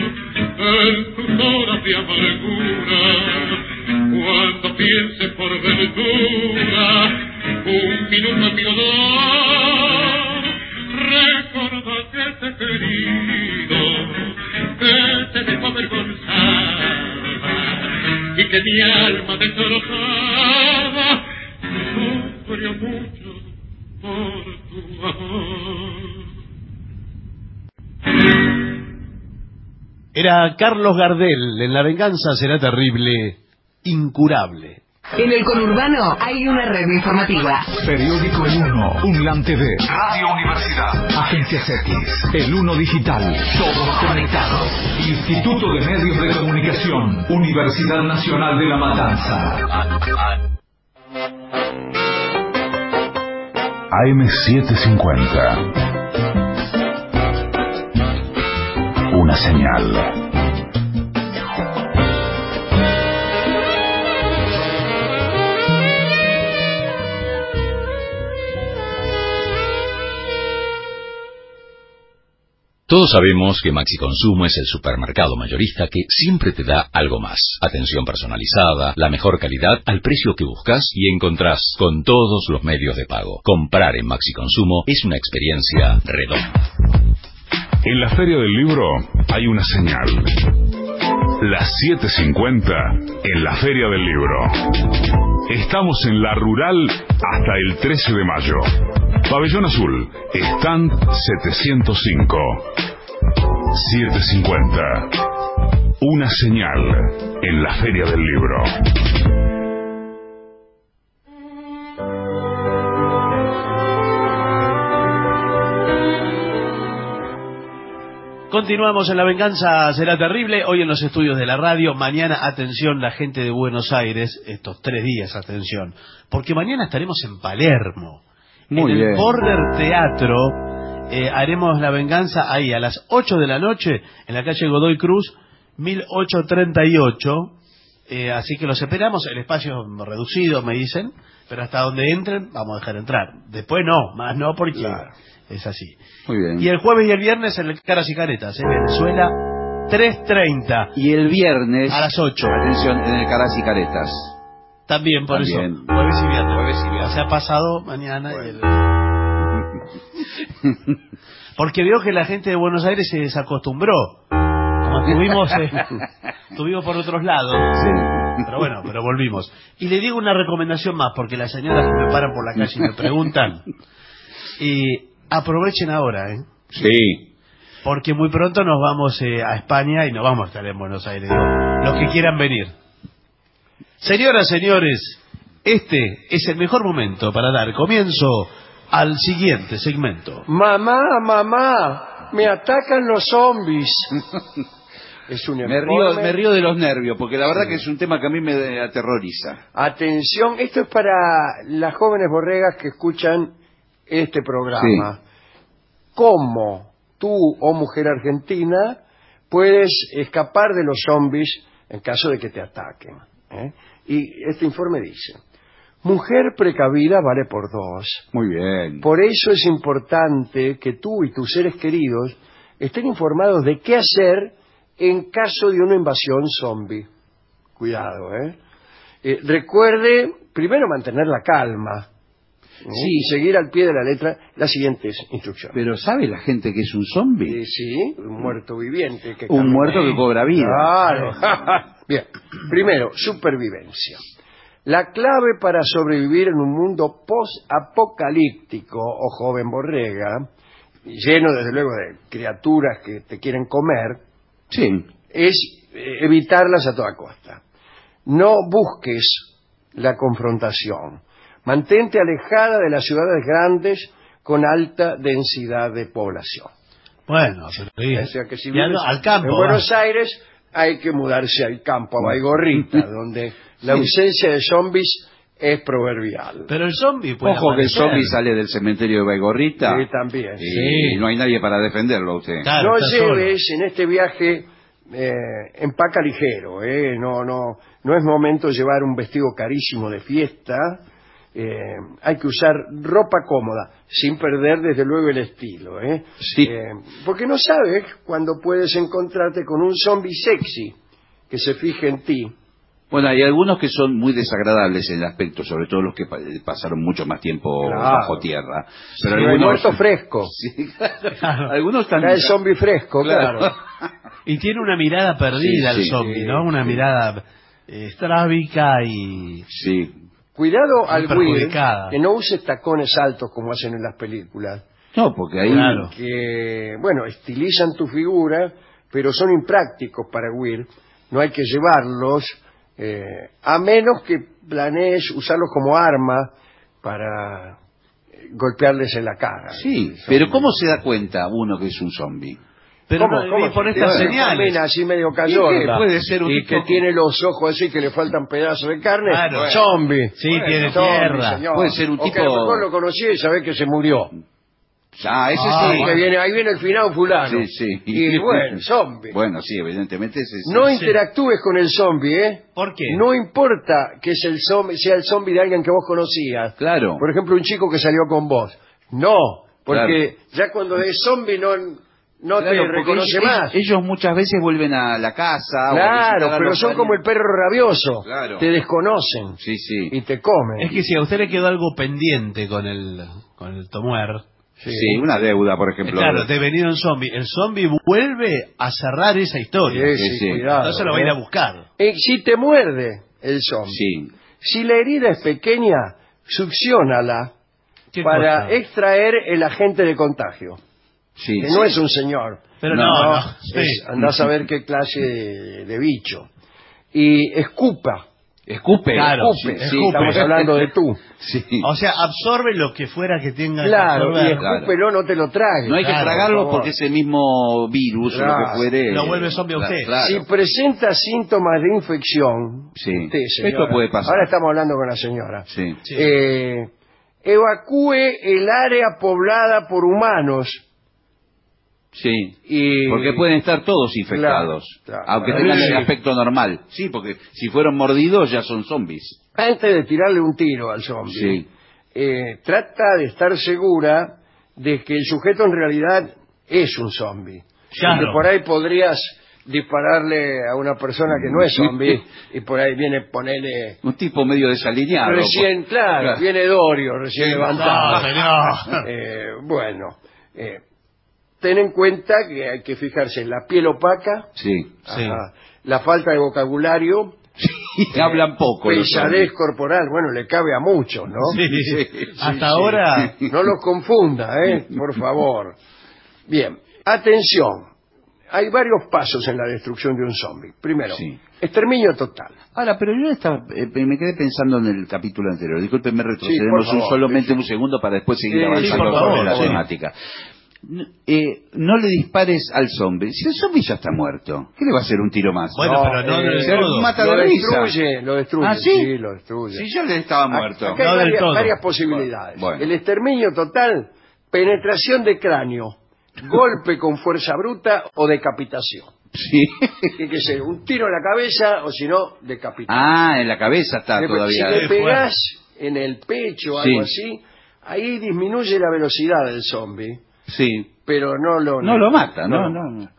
en tus horas de amargura, cuando pienses por ventura un minuto a mi dolor, recuerda que te he querido, que te dejo avergonzada y que mi alma destrozada sufrió mucho por tu amor. Era Carlos Gardel, en La venganza será terrible, incurable. En el conurbano hay una red informativa. Periódico El Uno, Unlan T V, Radio Universidad, Agencias X, El Uno Digital, todos conectados. Instituto de Medios de Comunicación, Universidad Nacional de La Matanza. A M setecientos cincuenta. Una señal. Todos sabemos que Maxi Consumo es el supermercado mayorista que siempre te da algo más. Atención personalizada, la mejor calidad al precio que buscas y encontrás con todos los medios de pago. Comprar en Maxi Consumo es una experiencia redonda. En la Feria del Libro hay una señal. Las siete cincuenta en la Feria del Libro. Estamos en La Rural hasta el trece de mayo. Pabellón Azul, stand setecientos cinco. siete cincuenta. Una señal en la Feria del Libro. Continuamos en La Venganza Será Terrible, hoy en los estudios de la radio. Mañana, atención, la gente de Buenos Aires, estos tres días, atención, porque mañana estaremos en Palermo. Muy en bien. el Border Teatro eh, haremos La Venganza ahí a las ocho de la noche en la calle Godoy Cruz mil ochocientos treinta y ocho, eh, así que los esperamos. El espacio reducido, me dicen, pero hasta donde entren vamos a dejar entrar. Después no, más no, porque claro, es así. Muy bien. Y el jueves y el viernes en el Caras y Caretas, en Venezuela, tres treinta. Y el viernes a las ocho. Atención, en el Caras y Caretas. También, por También. eso. Jueves y viernes. Jueves y viernes. O sea, pasado mañana. Bueno. Y el... Porque veo que la gente de Buenos Aires se desacostumbró. Como estuvimos, eh, estuvimos por otros lados. Sí. Pero bueno, pero volvimos. Y le digo una recomendación más, porque las señoras que me paran por la calle y me preguntan. Y aprovechen ahora, ¿eh? Sí. Porque muy pronto nos vamos eh, a España y no vamos a estar en Buenos Aires. Digo, los que quieran venir. Señoras, señores, este es el mejor momento para dar comienzo al siguiente segmento. Mamá, mamá, me atacan los zombies. Es un me río, me río de los nervios, porque la verdad que es un tema que a mí me aterroriza. Atención, esto es para las jóvenes borregas que escuchan este programa. Sí. ¿Cómo tú, o mujer argentina, puedes escapar de los zombies en caso de que te ataquen? ¿Eh? Y este informe dice: mujer precavida vale por dos. Muy bien. Por eso es importante que tú y tus seres queridos estén informados de qué hacer en caso de una invasión zombie. Cuidado, ¿eh? eh recuerde primero mantener la calma. ¿eh? Sí. Y seguir al pie de la letra las siguientes instrucciones. Pero ¿sabe la gente que es un zombie? Eh, sí, un muerto viviente. Que un camina. muerto que cobra vida. Claro. Bien, primero, supervivencia. La clave para sobrevivir en un mundo post-apocalíptico, o joven borrega, lleno desde luego de criaturas que te quieren comer, sí, es evitarlas a toda costa. No busques la confrontación. Mantente alejada de las ciudades grandes con alta densidad de población. Bueno, pero o sea que si ya vienes no, al campo, en Buenos ¿va? Aires hay que mudarse al campo, a Baigorrita, donde la ausencia de zombies es proverbial. Pero el zombie puede Ojo aparecer. que el zombie sale del cementerio de Baigorrita. Sí, también. Y Sí. no hay nadie para defenderlo a usted. Claro, no lleves solo. En este viaje eh, empaca ligero, eh, no, no, no es momento llevar un vestido carísimo de fiesta. Eh, hay que usar ropa cómoda, sin perder desde luego el estilo, ¿eh? Sí. Eh, porque no sabes cuándo puedes encontrarte con un zombie sexy que se fije en ti. Bueno, hay algunos que son muy desagradables en el aspecto, sobre todo los que pa pasaron mucho más tiempo claro. bajo tierra. Pero sí, algunos... el muerto fresco. Sí, claro. Algunos también. El zombie fresco, claro. claro. Y tiene una mirada perdida sí, el sí, zombie, sí, ¿no? Una sí. mirada eh, estrábica y... Sí. Cuidado al Will, que no uses tacones altos como hacen en las películas. No, porque ahí... Claro. Que, bueno, estilizan tu figura, pero son imprácticos para Will. No hay que llevarlos Eh, a menos que planees usarlos como arma para golpearles en la cara. Sí, pero ¿cómo se da cuenta uno que es un zombie? Pero ¿Cómo, no, cómo y por se- estas bueno, señales. camina así medio ¿Y cayón. qué? Puede ser un y tipo que tiene los ojos así que le faltan pedazos de carne. Claro. Bueno, zombie. Sí, Bueno, tiene zombie, tierra. señor. Puede ser un O que tipo- a lo mejor lo conocí y sabés que se murió. Ah, ese Ah, sí. Y que viene, ahí viene el final fulano. Sí, sí. Y bueno, zombie. Bueno, sí, evidentemente ese es... No sí. interactúes con el zombie, ¿eh? ¿Por qué? No importa que es el zombie, sea el zombie de alguien que vos conocías. Claro. Por ejemplo, un chico que salió con vos. No, porque ya cuando es zombie no, no Claro, te porque reconoce ellos, más. ellos muchas veces vuelven a la casa. o a Claro, visitar a pero los son como el parientes. perro rabioso. Claro. Te desconocen Sí, sí. y te comen. Es que si a usted le quedó algo pendiente con el, con el Tomuer. Sí. Sí, una deuda, por eh, ejemplo. Claro, de venir un zombie. El zombie vuelve a cerrar esa historia. Sí, sí, Sí, sí. cuidado, Entonces lo va a ir ¿eh? a buscar. Eh, si te muerde el zombie, Sí. si la herida es pequeña, succiónala ¿Qué para cosa? extraer el agente de contagio. Sí, Que sí. no es un señor. Pero no, no. es- sí. andás a ver qué clase de, de bicho. Y escupa. Escupe. Claro, escupe. sí, Sí, escupe. estamos hablando de tú. Sí. O sea, absorbe lo que fuera que tenga Claro, que y absorber. escúpelo, no te lo tragues. No hay que Claro, tragarlo por favor. porque ese mismo virus o lo Claro. que fuere... Lo vuelve zombie a usted. Claro. Si presenta síntomas de infección, Sí. usted, señora, Esto puede pasar. ahora estamos hablando con la señora, Sí. Sí. eh, evacúe el área poblada por humanos. Sí. Y... Porque pueden estar todos infectados, Claro, claro. aunque tengan Sí. el aspecto normal. Sí, porque si fueron mordidos ya son zombies. Antes de tirarle un tiro al zombie, Sí. eh, trata de estar segura de que el sujeto en realidad es un zombie. Claro. Porque por ahí podrías dispararle a una persona que no es zombie y por ahí viene ponerle... Un tipo medio desalineado. Recién, claro, Claro. viene Dorio, recién Sí, levantado. no, señor. Eh, bueno, eh, ten en cuenta que hay que fijarse en la piel opaca, Sí. Sí. ajá, la falta de vocabulario, Y hablan poco. los pesadez zombies. corporal, bueno, le cabe a muchos, ¿no? Sí. Sí. Hasta Sí, ahora. sí. No los confunda, ¿eh? Por favor. Bien, atención. Hay varios pasos en la destrucción de un zombie. Primero, Sí. exterminio total. Ahora, pero yo estaba, eh, me quedé pensando en el capítulo anterior. Discúlpenme, retrocedemos por un favor, solamente sí. un segundo para después seguir Sí, avanzando sí, por sobre favor, la sí. temática. N- eh, no le dispares al zombie. Si el zombie ya está muerto, ¿qué le va a hacer un tiro más? Bueno, pero no del se todo. mata Lo de risa. destruye, lo destruye. ¿Ah, sí? lo destruye. Si yo le estaba muerto. Acá hay No del varias, todo. varias posibilidades. Bueno. El exterminio total, penetración de cráneo, golpe con fuerza bruta o decapitación. Sí. Tiene que ser un tiro en la cabeza o si no, decapitación. Ah, en la cabeza está Después, todavía. si le pegás en el pecho o Sí. algo así, ahí disminuye la velocidad del zombie, Sí. pero no lo... No lo mata, no, no. no.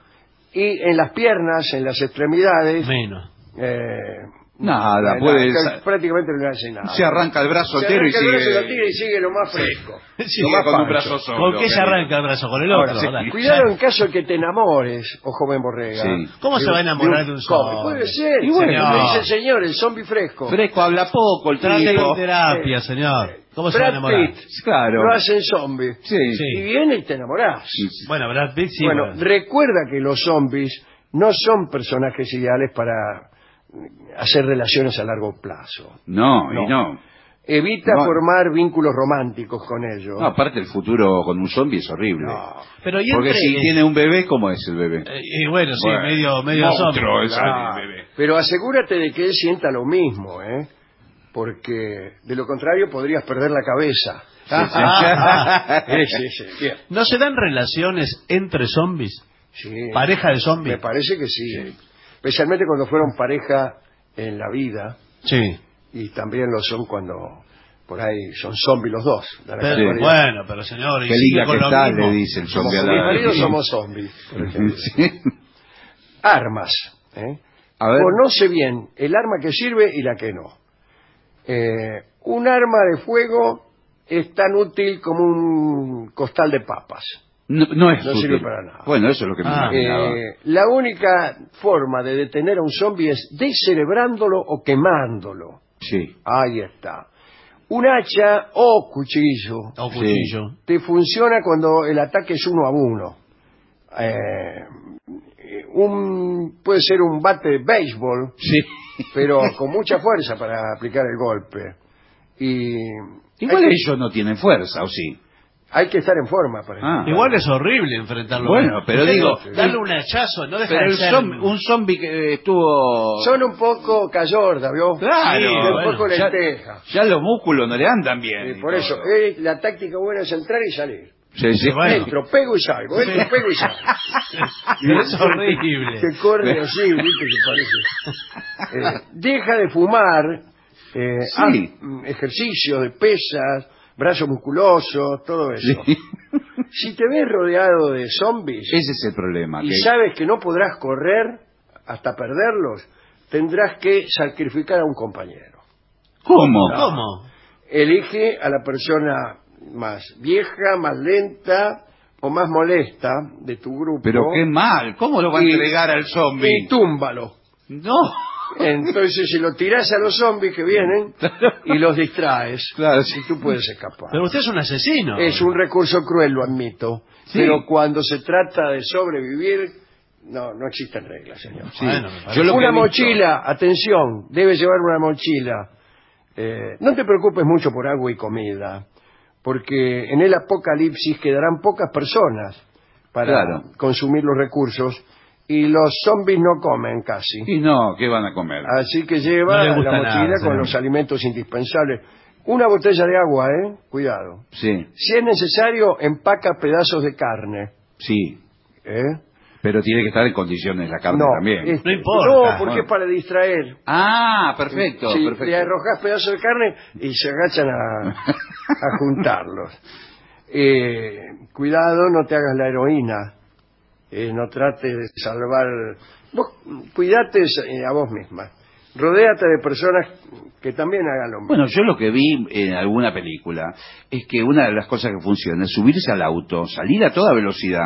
Y en las piernas, en las extremidades... Menos. eh, Nada, eh, puede- nada, prácticamente no le hace nada. Se arranca el brazo Se entero y arranca el brazo, sigue. lo tira y sigue lo más fresco. Sí, lo más con un pancho. brazo solo. ¿Con qué se arranca el brazo? Con el Ahora, otro. sí, ¿verdad? cuidado en caso de que te enamores, o joven borrega. Sí. ¿Cómo se va a enamorar de un zombie? zombie? Puede ser. Y bueno, me señor. dice el señor, el zombie fresco. Fresco habla poco, el Trate tipo. con terapia, señor. ¿Cómo se va a Brad enamorar? Pitt Claro. lo hacen zombie. Sí. Sí. Y viene y te enamorás. Bueno, Brad Pitt sí. bueno, bueno. recuerda que los zombies no son personajes ideales para hacer relaciones a largo plazo. No, No. y no. Evita No. formar vínculos románticos con ellos. No, aparte el futuro con un zombie es horrible. No. Pero y Porque entre- si tiene un bebé, ¿cómo es el bebé? Eh, y bueno, sí, Bueno, medio, medio monstruo zombie. es Ah, el bebé. pero asegúrate de que él sienta lo mismo, ¿eh? Porque de lo contrario podrías perder la cabeza. Ah, Sí, sí, sí, bien. ¿No se dan relaciones entre zombies? Sí. ¿Pareja de zombies? Me parece que sí. Especialmente cuando fueron pareja en la vida Sí. y también lo son cuando por ahí son zombies los dos. Da la Pero, casualidad. bueno, pero señor, y Qué sigue linda con que lo está, mismo. le dice el Como zombie a mis la... maridos somos zombies, por ejemplo. Sí. Armas. ¿eh? A ver. Conoce bien el arma que sirve y la que no. Eh, un arma de fuego es tan útil como un costal de papas. No, no es No útil. sirve para nada. Bueno, eso es lo que me Ah. imaginaba. Eh, la única forma de detener a un zombie es descerebrándolo o quemándolo. Sí. Ahí está. Un hacha o cuchillo O cuchillo. te funciona cuando el ataque es uno a uno. Eh, un puede ser un bate de béisbol, sí. pero con mucha fuerza para aplicar el golpe. Y igual que, ellos no tienen fuerza, ¿o sí? Hay que estar en forma para ah, igual es horrible enfrentarlo. Bueno, pero digo, darle un hachazo, no deja pero de el ser zombi, un zombie que estuvo... Son un poco callorda, ¿vio? Claro, sí, un bueno, poco ya, lenteja. Ya los músculos no le andan bien. Sí, por eso, eh, la táctica buena es entrar y salir. Sí, sí. Bueno. Entro, pego y salgo, entro, sí. pego y salgo. Pero es horrible. Que corre así, ¿viste? Que parece. Eh, deja de fumar, eh, sí. ah, ejercicios de pesas, brazos musculosos, todo eso. Sí. Si te ves rodeado de zombies... Ese es el problema. Y que... sabes que no podrás correr hasta perderlos, tendrás que sacrificar a un compañero. ¿Cómo? No. ¿Cómo? Elige a la persona más vieja, más lenta o más molesta de tu grupo. Pero qué mal, ¿cómo lo va a y, entregar al zombie? Y túmbalo. No. Entonces, si lo tirás a los zombies que vienen y los distraes, claro, sí. tú puedes escapar. Pero usted es un asesino. Es un recurso cruel, lo admito. Sí. Pero cuando se trata de sobrevivir, no, no existen reglas, señor. Sí. Bueno, Yo lo una mochila, visto... atención, debes llevar una mochila. Eh, no te preocupes mucho por agua y comida, porque en el apocalipsis quedarán pocas personas para claro. consumir los recursos. Y los zombies no comen casi. Y no, ¿qué van a comer? Así que lleva no la mochila nada, con los alimentos indispensables. Una botella de agua, ¿eh? Cuidado. Sí. Si es necesario, empaca pedazos de carne. Sí. ¿Eh? Pero tiene que estar en condiciones la carne no, también. Es, no importa. No, porque bueno. es para distraer. Ah, perfecto. Sí, perfecto. le arrojas pedazos de carne y se agachan a, a juntarlos. Eh, cuidado, no te hagas la heroína. Eh, no trates de salvar... Vos cuidate eh, a vos misma. Rodéate de personas que también hagan lo mismo. Bueno, yo lo que vi en alguna película es que una de las cosas que funciona es subirse al auto, salir a toda velocidad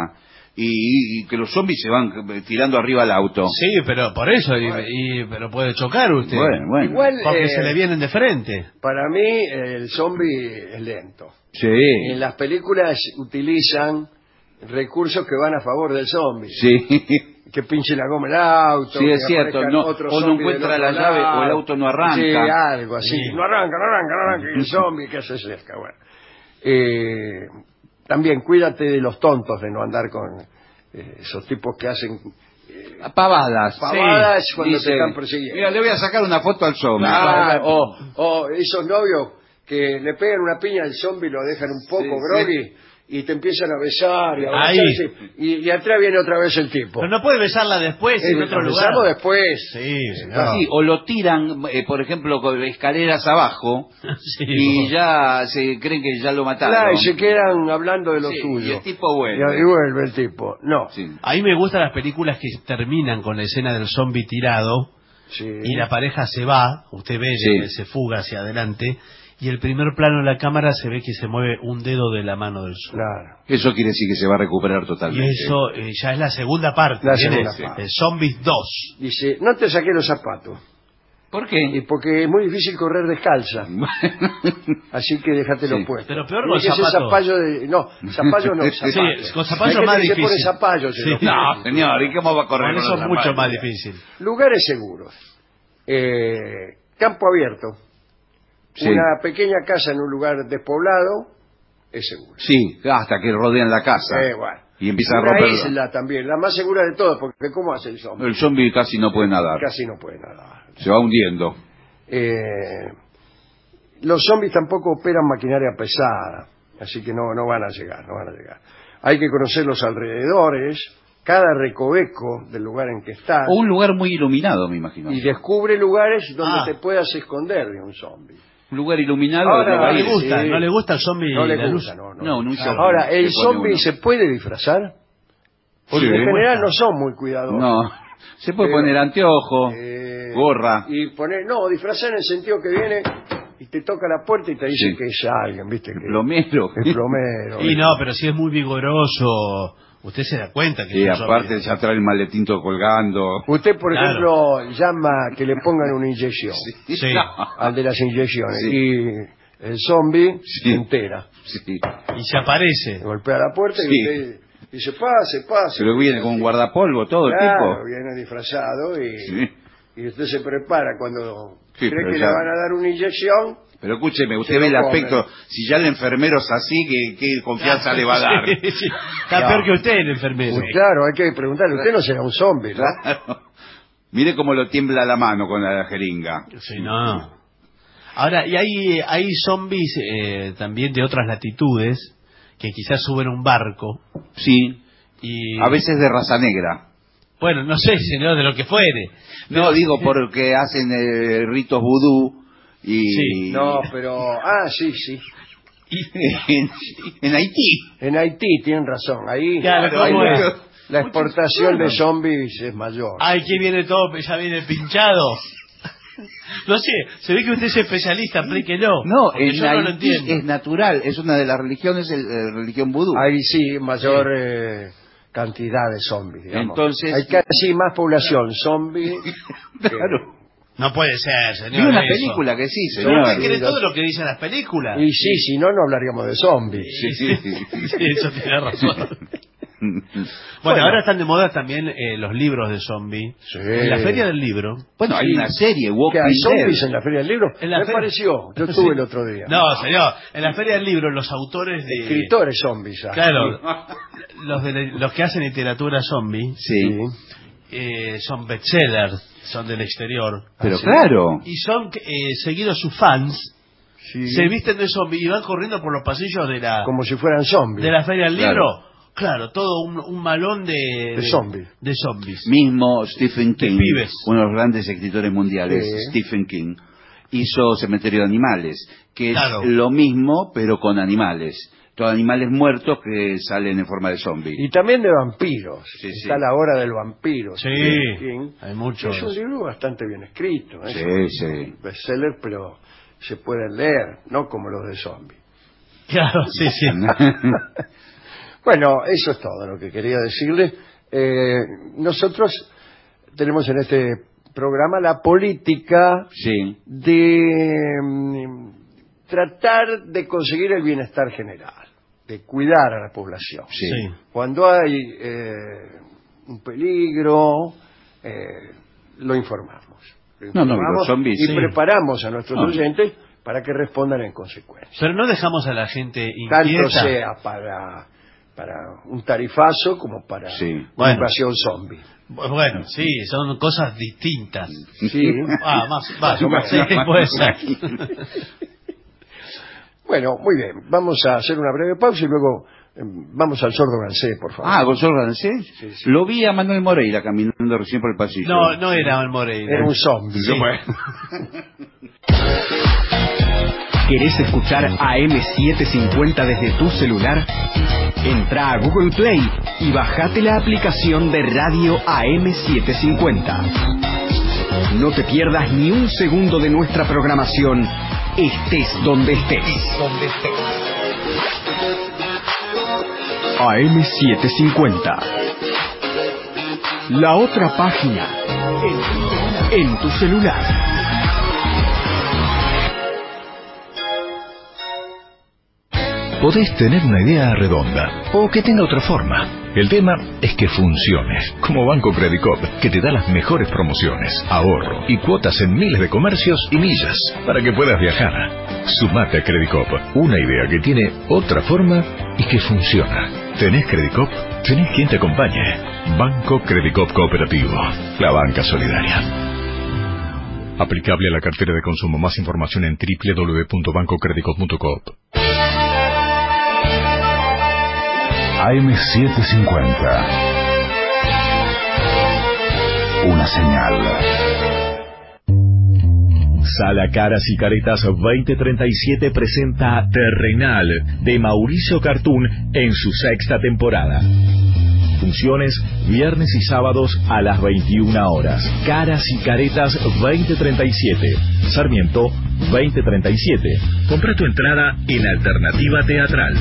y, y que los zombies se van tirando arriba al auto. Sí, pero por eso, y, y, pero puede chocar usted. Bueno, bueno. Igual, porque eh, se le vienen de frente. Para mí el zombie es lento. Sí. En las películas utilizan recursos que van a favor del zombie. Sí. Que pinche la goma el auto. Sí, es cierto. No, o no encuentra la llave lado. O el auto no arranca. Sí, algo así. Sí. No arranca, no arranca, no arranca. Y el zombie que hace cerca. Bueno. Eh, también cuídate de los tontos, de no andar con eh, esos tipos que hacen... Eh, pavadas. Pavadas sí. cuando Dice, te están persiguiendo. Mira, le voy a sacar una foto al zombie. Ah, o, o esos novios que le pegan una piña al zombie y lo dejan un poco sí, groggy. Sí. Y te empiezan a besar y a abrazarse, y, y atrás viene otra vez el tipo. Pero no puede besarla después, eh, en otro lugar. Besarlo después. Sí, sí, o lo tiran, eh, por ejemplo, con escaleras abajo, sí, y bueno. ya se creen que ya lo mataron. Claro, y se quedan hablando de lo sí, suyo. Y el tipo vuelve. Y, y vuelve el tipo. No. Sí. A mí me gustan las películas que terminan con la escena del zombie tirado, sí. y la pareja se va, usted ve sí. que se fuga hacia adelante, y el primer plano de la cámara se ve que se mueve un dedo de la mano del zombie. Claro. Eso quiere decir que se va a recuperar totalmente. Y eso eh, ya es la segunda parte. La segunda parte. El Zombies dos. Dice, no te saqué los zapatos. ¿Por qué? Y porque es muy difícil correr descalza. Así que déjatelo sí. puesto. Pero peor con zapatos. Zapallo de... No, zapallo no, zapallo. Sí, con zapallo es más difícil. Se pone zapallo. Sí. No, señor, ¿y cómo va a correr con eso? Es mucho más difícil. Lugares seguros. Eh, campo abierto. Sí. Una pequeña casa en un lugar despoblado es segura. Sí, hasta que rodean la casa. Eh, bueno. Y empieza una a romper. Isla también, la más segura de todas, porque ¿cómo hace el zombie? El zombie casi no puede nadar. Casi no puede nadar. Se va hundiendo. Eh, los zombies tampoco operan maquinaria pesada, así que no, no van a llegar, no van a llegar. Hay que conocer los alrededores, cada recoveco del lugar en que estás. O un lugar muy iluminado, me imagino. Y descubre lugares donde ah. te puedas esconder de un zombie. Un lugar iluminado. Ahora, no, no le gusta, sí. no le gusta el zombie. No le la gusta, luz. no, no. no, no ah, Ahora, ¿el zombie se puede disfrazar? Porque sí, en general no son muy cuidadosos. No, se puede Pero, poner anteojo, eh, gorra. Y poner, no, disfrazar en el sentido que viene y te toca la puerta y te dice sí. que es alguien, ¿viste? Que plomero. Es plomero. Y no, pero si es muy vigoroso, usted se da cuenta que... Y aparte ya trae el maletín todo colgando. Usted, por claro. ejemplo, llama que le pongan una inyección. Sí. sí. Al de las inyecciones. Sí. Y el zombie sí. se entera. Sí. Y se aparece. Golpea la puerta sí. y usted Dice, pase, pase. Pero viene con un guardapolvo todo el claro, tipo. viene disfrazado y, Sí. y usted se prepara cuando Sí, cree pero que ya- le van a dar una inyección. Pero escúcheme, usted Se ve lo el come. aspecto, si ya el enfermero es así, ¿qué, qué confianza le va a dar? Sí, sí. Está No. peor que usted, el enfermero. Pues claro, hay que preguntarle, usted no será un zombie, ¿no? Claro. Mire cómo lo tiembla la mano con la jeringa. Sí, no. Ahora, y hay, hay zombies eh, también de otras latitudes que quizás suben a un barco. Sí. Y... A veces de raza negra. Bueno, no sé, señor, de lo que fuere. No, digo porque hacen eh, ritos vudú y... Sí, no, pero... Ah, sí, sí. en, en Haití. En Haití, tienen razón. Ahí, Claro, ahí ¿cómo la, es? la exportación de zombies es mayor. Ay, que viene todo, ya viene pinchado. No sé, se ve que usted es especialista, explíquelo. No, porque en yo no lo Haití entiendo. es natural, es una de las religiones, la religión vudú. Ahí sí, mayor eh, cantidad de zombies, digamos. Entonces- hay casi más población zombie. Claro. No puede ser, señor. Vi una eso. película que sí, Pero señor. usted cree Sí, todo lo que dicen las películas. Y sí, si no, no hablaríamos de zombies. Sí, sí, sí. Sí, eso tiene razón. Bueno, Bueno. ahora están de moda también eh, los libros de zombie. Sí. En la feria del libro. Bueno, hay Sí. una serie, ¿Qué Walking hay zombies Dead. en la Feria del Libro? En la Me feria- pareció, yo Sí. estuve el otro día. No, señor. En la feria del libro, los autores de. Escritores zombies. ah. Claro. Los, de, los que hacen literatura zombie Sí. eh, son bestsellers, son del exterior. Pero Ah, sí. claro. Y son eh, seguidos sus fans. Sí. Se visten de zombie y van corriendo por los pasillos de la, Como si fueran zombies. de la feria del Claro. libro. Claro, todo un, un malón de, De zombies. de zombies. Mismo Stephen King, pibes. uno de los grandes escritores mundiales, Sí. Stephen King, hizo Cementerio de Animales, que Claro. es lo mismo, pero con animales. Todos animales muertos que salen en forma de zombie. Y también de vampiros. Sí, sí. Está la hora del vampiro. Sí, de King. hay muchos. Es un libro bastante bien escrito. ¿eh? Sí, sí. Bestseller, pero se pueden leer, no como los de zombies. Claro, sí, sí. Bueno, eso es todo lo que quería decirle. Eh, nosotros tenemos en este programa la política Sí. de mm, tratar de conseguir el bienestar general, de cuidar a la población. Sí. Sí. Cuando hay eh, un peligro, eh, lo informamos. Lo No, no, informamos los zombies, y sí. preparamos a nuestros No. oyentes para que respondan en consecuencia. Pero no dejamos a la gente Tanto inquieta. sea para, para un tarifazo como para Sí. una Bueno. invasión zombie. Bueno, sí, son cosas distintas. Sí. Ah, más, más, Más o sí, menos. puede ser. Bueno, muy bien. Vamos a hacer una breve pausa y luego eh, vamos al sordo Gansé, por favor. Ah, Gonzalo Rancés. Sí, sí. Lo vi a Manuel Moreira caminando recién por el pasillo. No, no era el Moreira. Era un zombie. Sí. ¿Querés escuchar A M setecientos cincuenta desde tu celular? Entra a Google Play y bajate la aplicación de Radio A M setecientos cincuenta. No te pierdas ni un segundo de nuestra programación, estés donde estés. A M setecientos cincuenta. La otra página en tu celular. Podés tener una idea redonda o que tenga otra forma. El tema es que funcione, como Banco Credicop, que te da las mejores promociones, ahorro y cuotas en miles de comercios y millas para que puedas viajar. Sumate a Credicop, una idea que tiene otra forma y que funciona. ¿Tenés Credicop? ¿Tenés quien te acompañe? Banco Credicop Cooperativo, la banca solidaria. Aplicable a la cartera de consumo. Más información en doble u doble u doble u punto banco credicop punto com. A M setecientos cincuenta. Una señal. Sala Caras y Caretas veinte treinta y siete presenta Terrenal de Mauricio Cartún en su sexta temporada. Funciones viernes y sábados a las veintiuna horas. Caras y Caretas veinte treinta y siete. Sarmiento veinte treinta y siete. Compra tu entrada en Alternativa Teatral.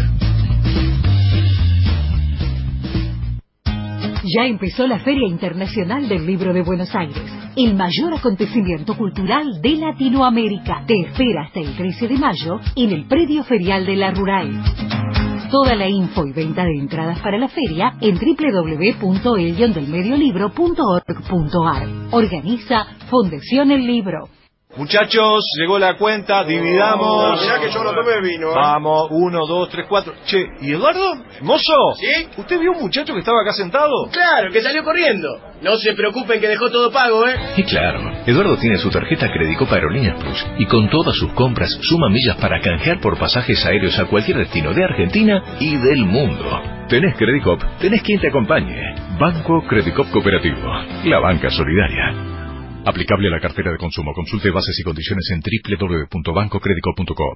Ya empezó la Feria Internacional del Libro de Buenos Aires, el mayor acontecimiento cultural de Latinoamérica. Te espera hasta el trece de mayo en el predio ferial de La Rural. Toda la info y venta de entradas para la feria en doble u doble u doble u punto el guion del medio libro punto org punto ar. Organiza Fundación El Libro. Muchachos, llegó la cuenta, dividamos. Mirá que yo no tomé vino. ¿eh? Vamos, uno, dos, tres, cuatro. Che, ¿y Eduardo? ¿Mozo? ¿Sí? ¿Usted vio un muchacho que estaba acá sentado? Claro, que salió corriendo. No se preocupen que dejó todo pago, ¿eh? Y claro, Eduardo tiene su tarjeta Credicop Aerolíneas Plus y con todas sus compras suma millas para canjear por pasajes aéreos a cualquier destino de Argentina y del mundo. Tenés Credicop, tenés quien te acompañe. Banco Credicop Cooperativo, la banca solidaria. Aplicable a la cartera de consumo. Consulte bases y condiciones en doble u doble u doble u punto banco credicop punto coop.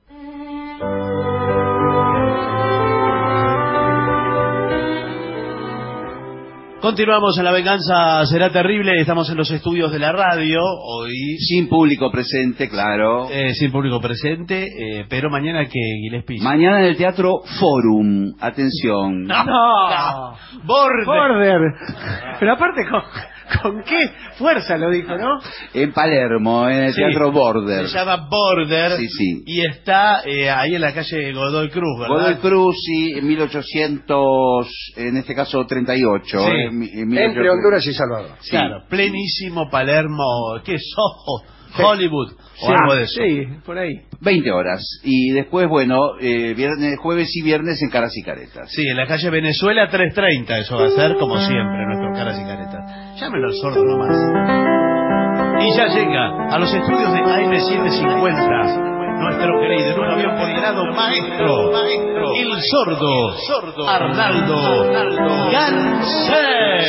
Continuamos en La Venganza Será Terrible. Estamos en los estudios de la radio hoy. Sin público presente, claro. Eh, sin público presente, eh, pero mañana que Gillespie. Mañana en el Teatro Forum. Atención. No, no. Border. Border. Pero aparte, con, ¿con qué fuerza lo dijo, no? En Palermo, en el Sí, Teatro Border. Se llama Border. Sí, sí. Y está eh, ahí en la calle Godoy Cruz, ¿verdad? Godoy Cruz, sí, en mil ochocientos, en este caso treinta y ocho. Sí. eh, mi- en Entre Honduras y Salvador. Sí. Claro, plenísimo Palermo. ¿Qué es? Soho, Hollywood. Sí, O algo de eso. sí, por ahí. veinte horas. Y después, bueno, eh, viernes, jueves y viernes en Caras y Caretas. Sí, en la calle Venezuela trescientos treinta, eso va a ser como siempre, nuestro Caras y Caretas. Llámelo al sordo nomás. Y ya llega a los estudios de A M setecientos cincuenta nuestro querido, en un avión ponderado, maestro, maestro, el sordo, sordo Arnaldo Gansé.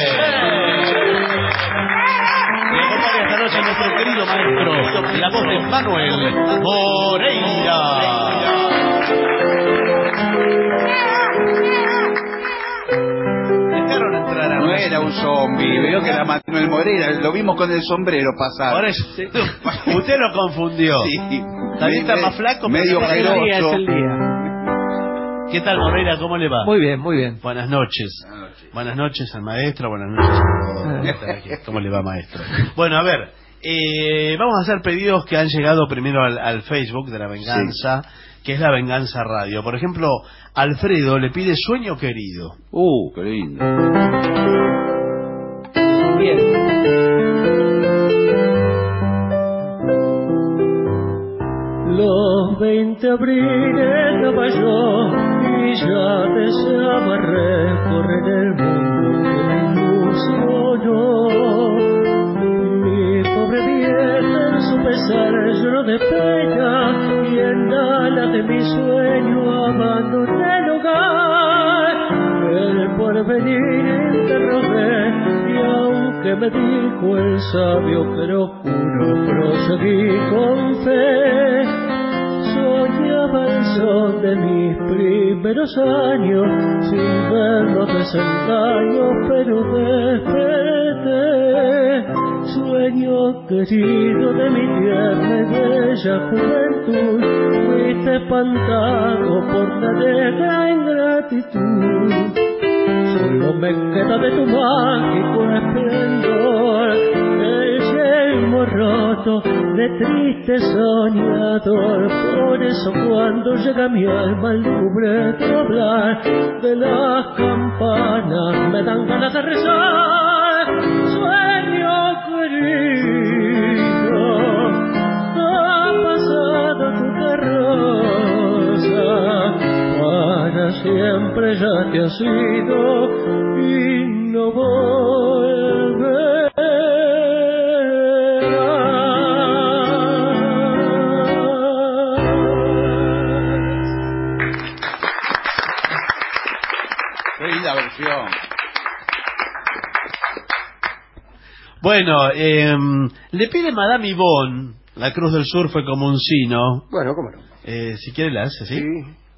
Y acompaña esta noche a nuestro querido maestro, la voz de Manuel Moreira. Dejaron entrar a No era un zombie, veo que era Manuel Moreira, lo vimos con el sombrero pasar. Por eso, usted lo confundió. Sí. También está más flaco, medio pero es el día, airoso. es el día. ¿Qué tal, Moreira? ¿Cómo le va? Muy bien, muy bien. Buenas noches. Buenas noches al maestro, buenas noches a todos. ¿Cómo le va, maestro? Bueno, a ver, eh, vamos a hacer pedidos que han llegado primero al, al Facebook de La Venganza, sí, que es La Venganza Radio. Por ejemplo, Alfredo le pide Sueño Querido. Uh, qué lindo. Bien. Los veinte abriles daba yo y ya deseaba recorrer el mundo que me ilusionó. Mi pobre vieja en su pesar lloró de pena y en alas de mi sueño abandoné el hogar. El porvenir interrogué y aunque me dijo el sabio pero juro proseguí con fe. Soñaba el sol de mis primeros años, sin ver los desengaños, pero desperté. Sueño querido de mi tierna y bella juventud, fuiste espantado por la negra ingratitud. Solo me queda de tu mágico esplendor el yelmo roto de triste soñador. Por eso cuando llega mi alma al lúgubre tu hablar de las campanas me dan ganas de rezar. Sueño querido, ha pasado tu carroza, para siempre ya te has ido y no volverás. Qué linda versión. Bueno, eh, le pide Madame Yvonne, La Cruz del Sur fue como un sino. Bueno, cómo no. Eh, si quiere la hace, ¿sí? Sí.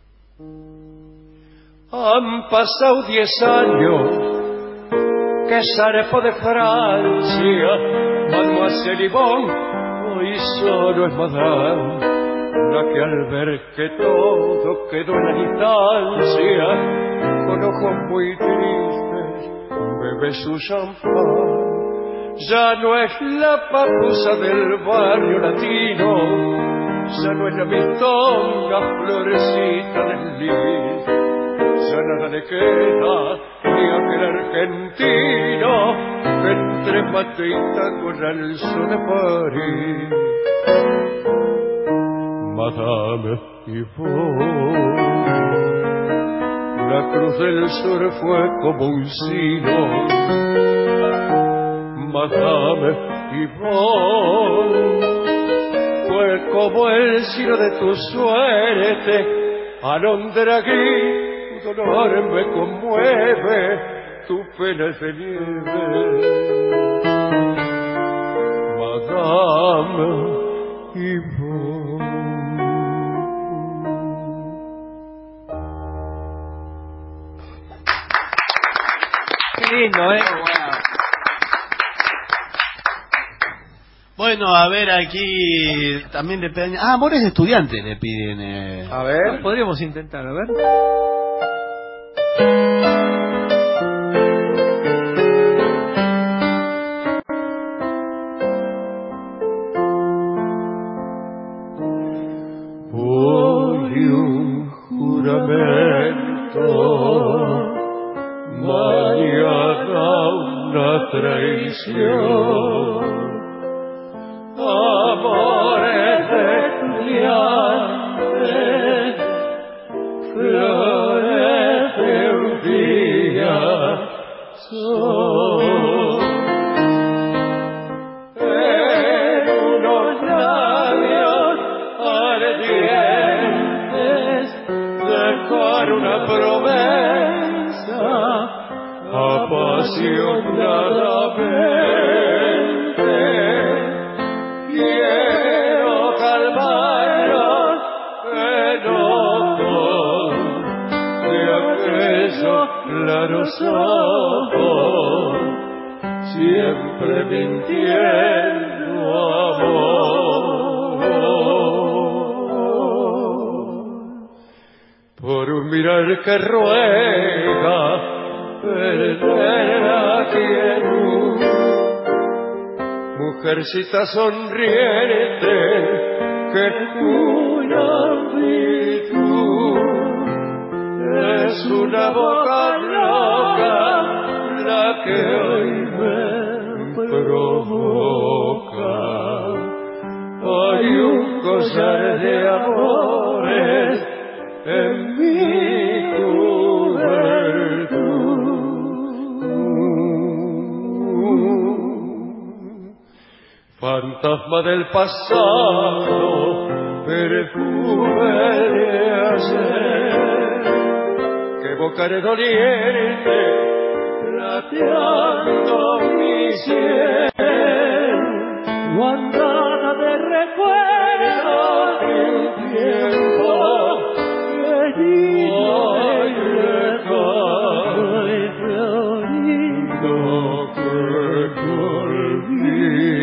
Han pasado diez años que zarpó de Francia, Mademoiselle Yvonne, hoy solo es Madame, la que al ver que todo quedó en la distancia, con ojos muy tristes, bebe su champán. Ya no es la papusa del barrio latino, ya no es la mistonga florecita del lis. ya nada le queda, ni aquel argentino que entre mate y tango lanzó de París. Madame y vos, la cruz del sur fue como un sino. Madame y vos, fue como el sino de tu suerte. Alondra gris, tu dolor me conmueve, tu pena es de nieve. Madame y vos. Qué lindo, ¿eh? Bueno, a ver, aquí también le piden... Ah, amores de estudiantes le piden... Eh... A ver. Podríamos intentar, a ver. Por un juramento, mañana una traición. Amores de estudiantes, flores de un día son. En unos labios ardientes dejar una promesa apasionadamente. Quiero calmarlos enojos de aquellos claros ojos, siempre mintiendo amor. Por un mirar que ruega perder a quien mujercita sonriente que cuya virtud es una boca loca la que hoy me provoca. Hay un collar de amores en mi fantasma del pasado, perfume de ayer, que evocaré doliente, plateando mi sien, guardada de recuerdos de un tiempo querido y lejano y florido que volví.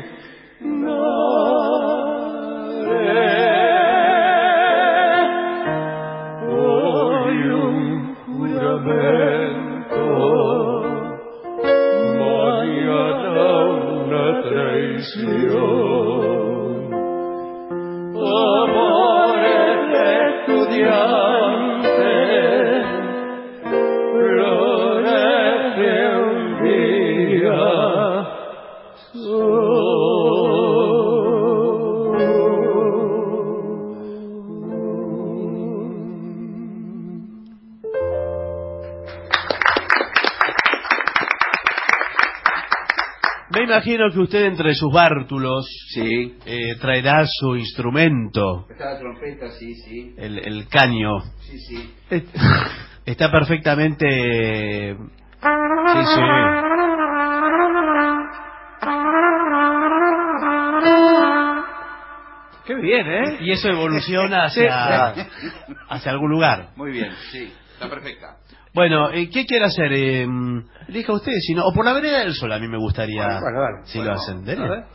Amores de estudiantes, flores de un día son. Me imagino que usted entre sus bártulos sí. eh, traerá su instrumento. Está la trompeta, sí, sí. El, el caño. Sí, sí. Está perfectamente... Sí, sí. Qué bien, ¿eh? Y eso evoluciona hacia, hacia algún lugar. Muy bien, sí. Está perfecta. Bueno, eh, ¿qué quiere hacer? Eh, elija usted, si no, o por la vereda del sol, a mí me gustaría, bueno, bueno, dale. si bueno, lo hacen. ¿Dele? A ver.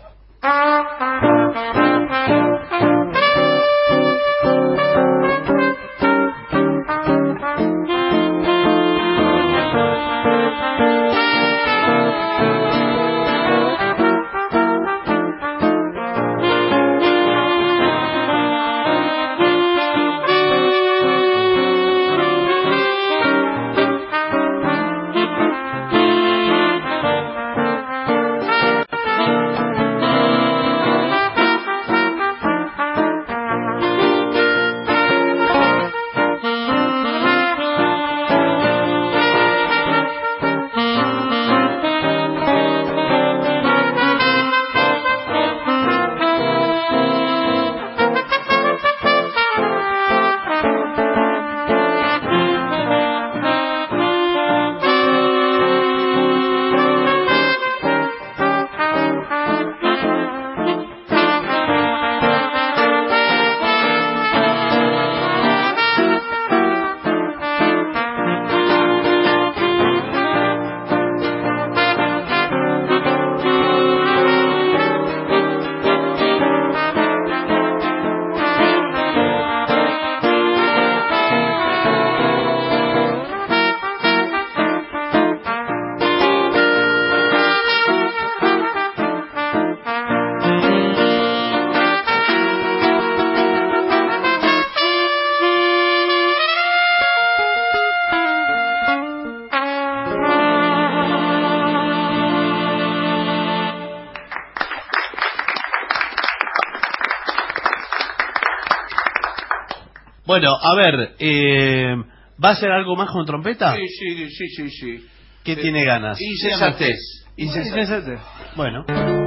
Bueno, a ver, eh, ¿va a hacer algo más con trompeta? Sí, sí, sí, sí, sí. ¿Qué Sí. tiene ganas? Insensatez. Insensatez. Bueno.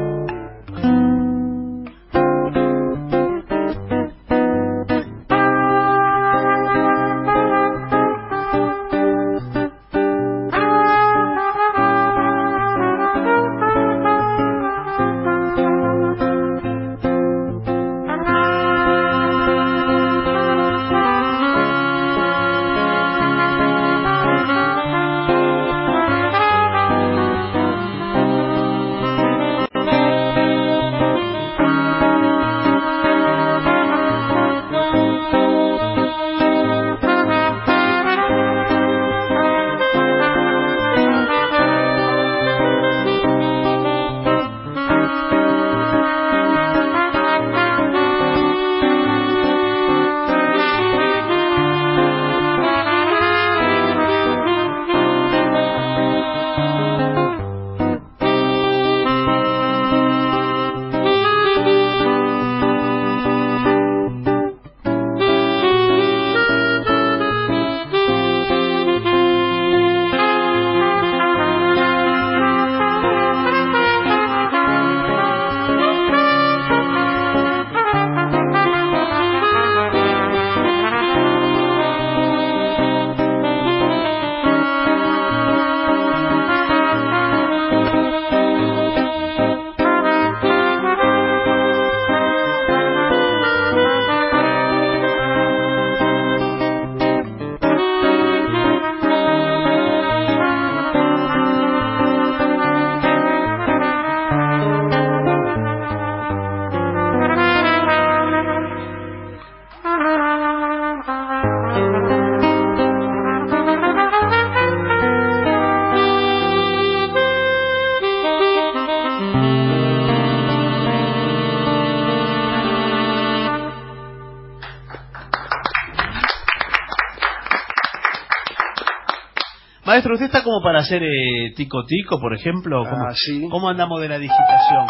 Maestro, ¿usted está como para hacer eh, tico tico, por ejemplo? ¿Cómo, ah, sí. ¿Cómo andamos de la digitación?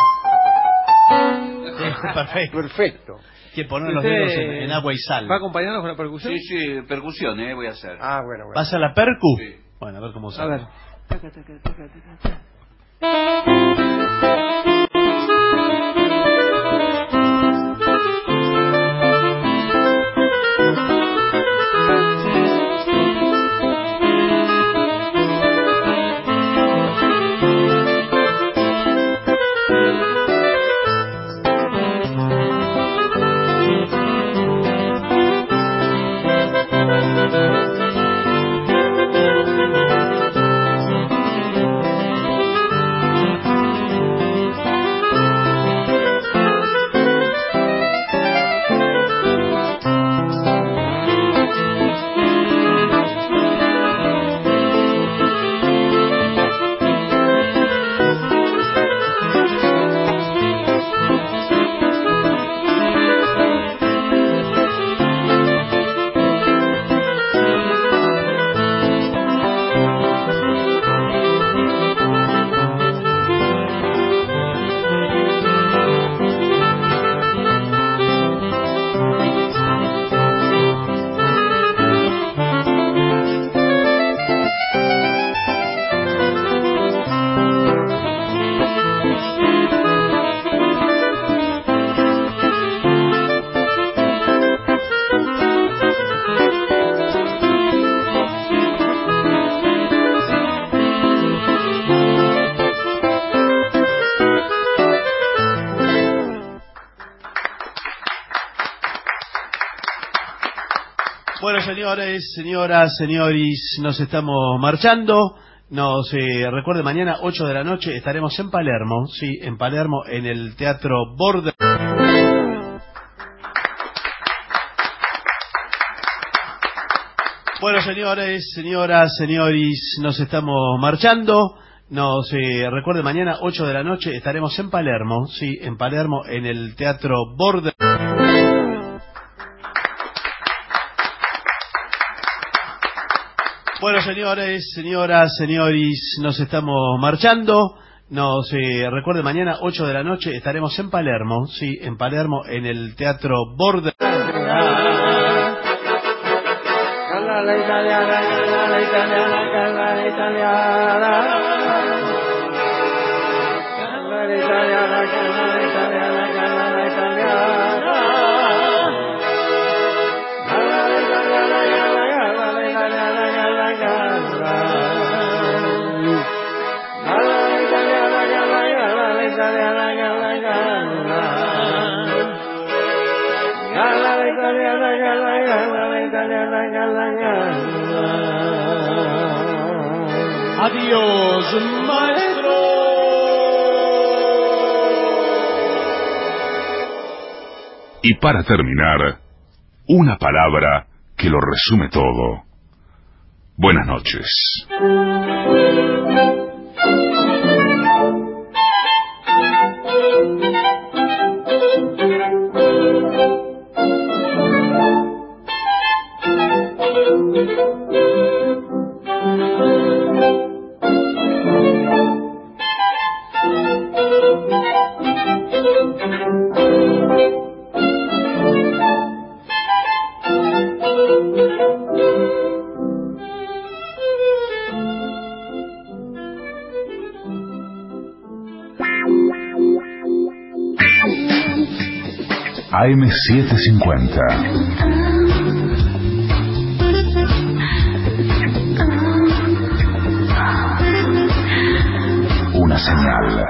Sí, perfecto. Perfecto. Que poner los dedos en, en agua y sal. ¿Va a acompañarnos con la percusión? Sí, sí, percusión, eh, voy a hacer. Ah, bueno, bueno. ¿Vas a la percu? Sí. Bueno, a ver cómo A sale. ver. Bueno, señores, señoras, señores, nos estamos marchando. Nos eh, recuerde, mañana ocho de la noche estaremos en Palermo, sí, en Palermo, en el Teatro Border. Bueno, señores, señoras, señores, nos estamos marchando. Nos eh, recuerde, mañana ocho de la noche estaremos en Palermo, sí, en Palermo, en el Teatro Border. Bueno, señores, señoras, señores, nos estamos marchando. Nos eh, recuerde, mañana ocho de la noche estaremos en Palermo, sí, en Palermo, en el Teatro Border. italiana, la italiana, la italiana. La italiana, la italiana, la italiana. Adiós, maestro. Y para terminar, una palabra que lo resume todo. Buenas noches. A M setecientos cincuenta. Una señal.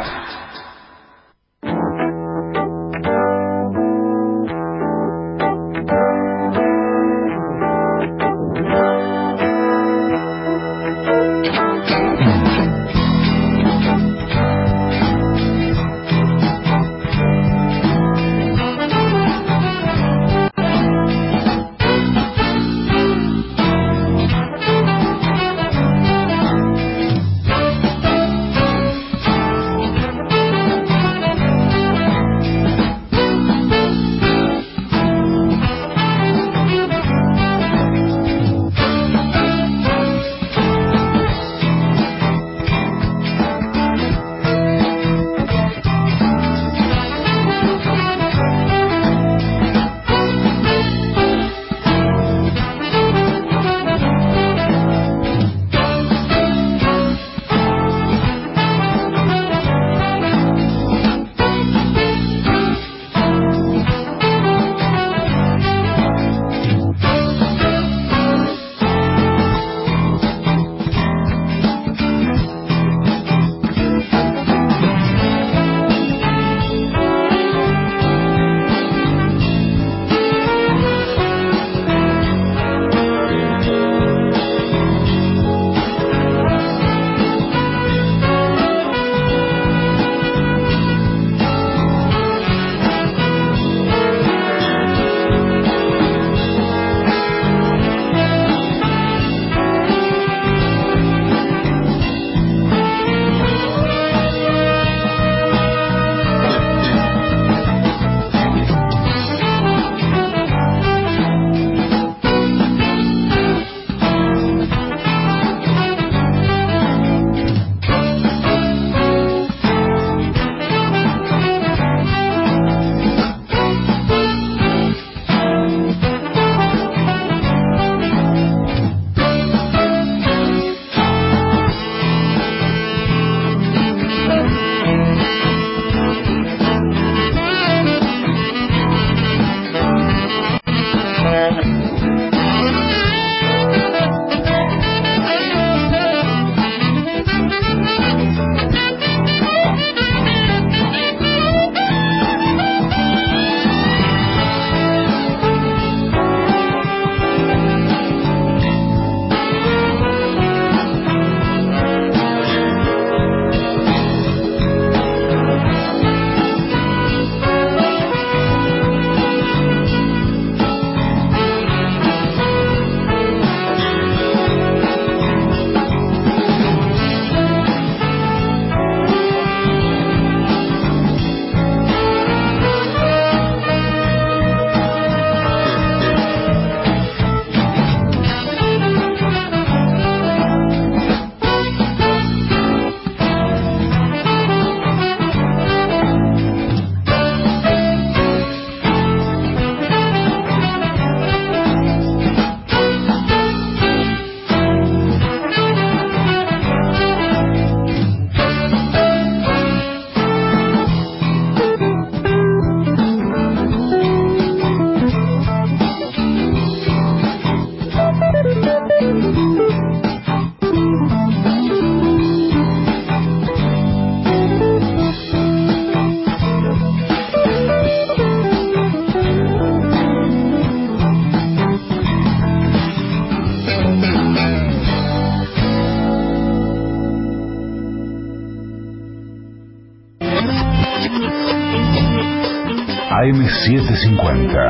setecientos cincuenta.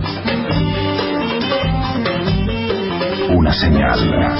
Una señal.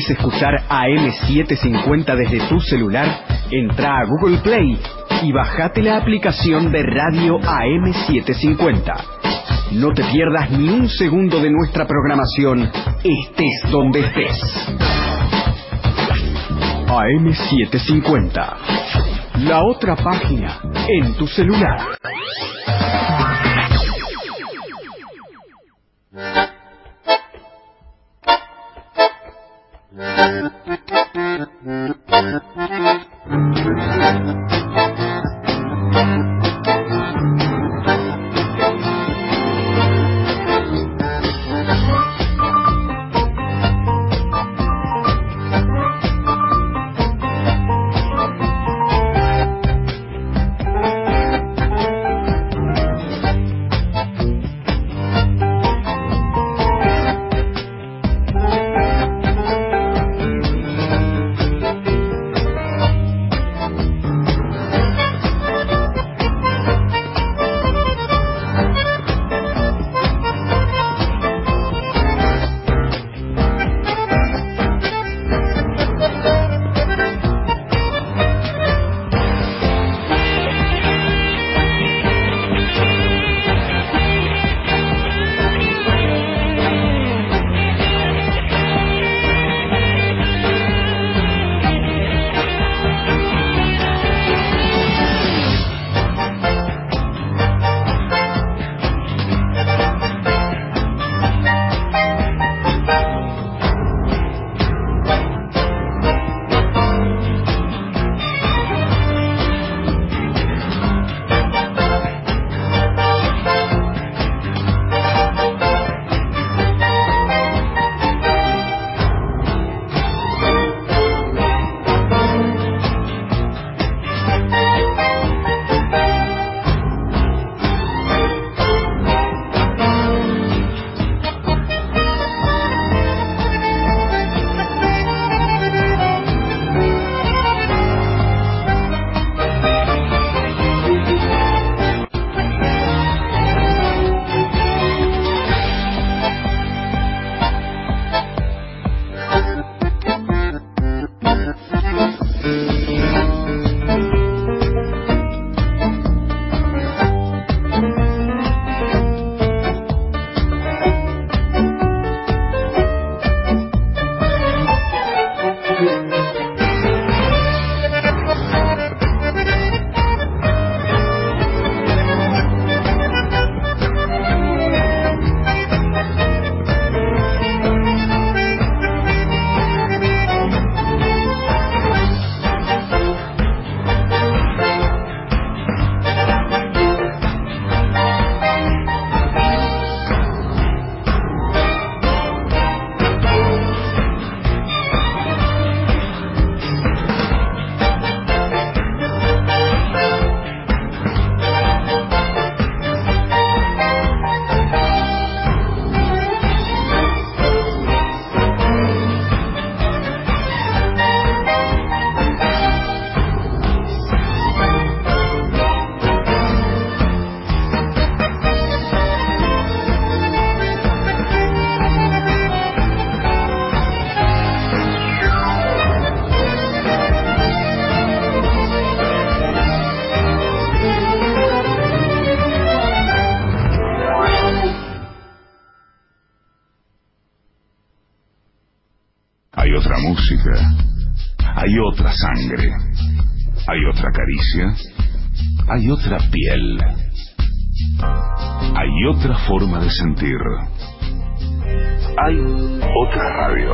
¿Querés escuchar A M setecientos cincuenta desde tu celular? Entra a Google Play y bajate la aplicación de Radio A M setecientos cincuenta. No te pierdas ni un segundo de nuestra programación, estés donde estés. A M setecientos cincuenta, la otra página en tu celular. Hay otra música, hay otra sangre, hay otra caricia, hay otra piel, hay otra forma de sentir, hay otra radio.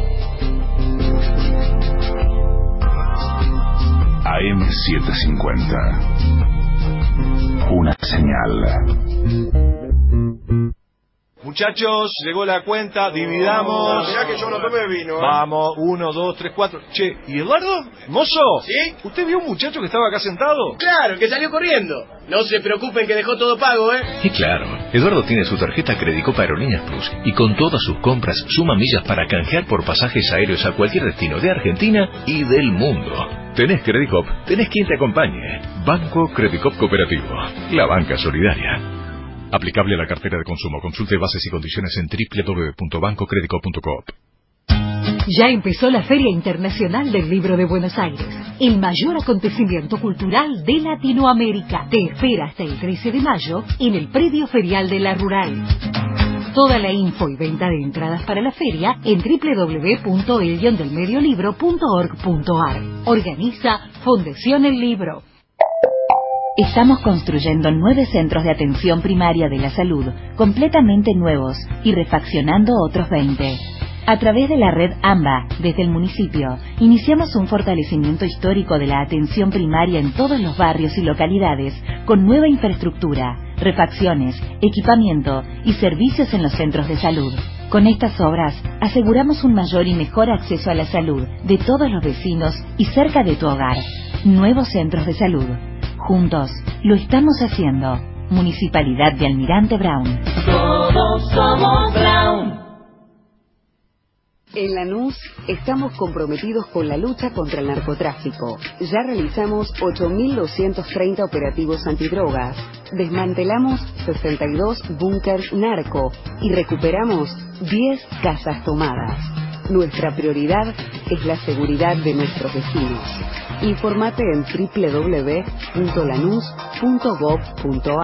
A M setecientos cincuenta, una señal. Muchachos, llegó la cuenta, dividamos. Mirá que yo no tomé vino. ¿eh? Vamos, uno, dos, tres, cuatro. Che, ¿y Eduardo? ¿Mozo? ¿Sí? ¿Usted vio un muchacho que estaba acá sentado? Claro, que salió corriendo. No se preocupen que dejó todo pago, ¿eh? Y claro, Eduardo tiene su tarjeta Credicop Aerolíneas Plus y con todas sus compras suma millas para canjear por pasajes aéreos a cualquier destino de Argentina y del mundo. Tenés Credicop, tenés quien te acompañe. Banco Credicop Cooperativo, la banca solidaria. Aplicable a la cartera de consumo. Consulte bases y condiciones en doble u doble u doble u punto banco credicop punto coop. Ya empezó la Feria Internacional del Libro de Buenos Aires, el mayor acontecimiento cultural de Latinoamérica. Te espera hasta el trece de mayo en el predio ferial de La Rural. Toda la info y venta de entradas para la feria en doble u doble u doble u punto el guion del medio libro punto org punto ar. Organiza Fundación El Libro. Estamos construyendo nueve centros de atención primaria de la salud, completamente nuevos, y refaccionando otros veinte. A través de la red AMBA, desde el municipio, iniciamos un fortalecimiento histórico de la atención primaria en todos los barrios y localidades, con nueva infraestructura, refacciones, equipamiento y servicios en los centros de salud. Con estas obras, aseguramos un mayor y mejor acceso a la salud de todos los vecinos y cerca de tu hogar. Nuevos centros de salud. Juntos, lo estamos haciendo. Municipalidad de Almirante Brown. Todos somos Brown. En Lanús estamos comprometidos con la lucha contra el narcotráfico. Ya realizamos ocho mil doscientos treinta operativos antidrogas, desmantelamos sesenta y dos búnkers narco y recuperamos diez casas tomadas. Nuestra prioridad es la seguridad de nuestros vecinos. Informate en doble u doble u doble u punto lanús punto gov punto ar.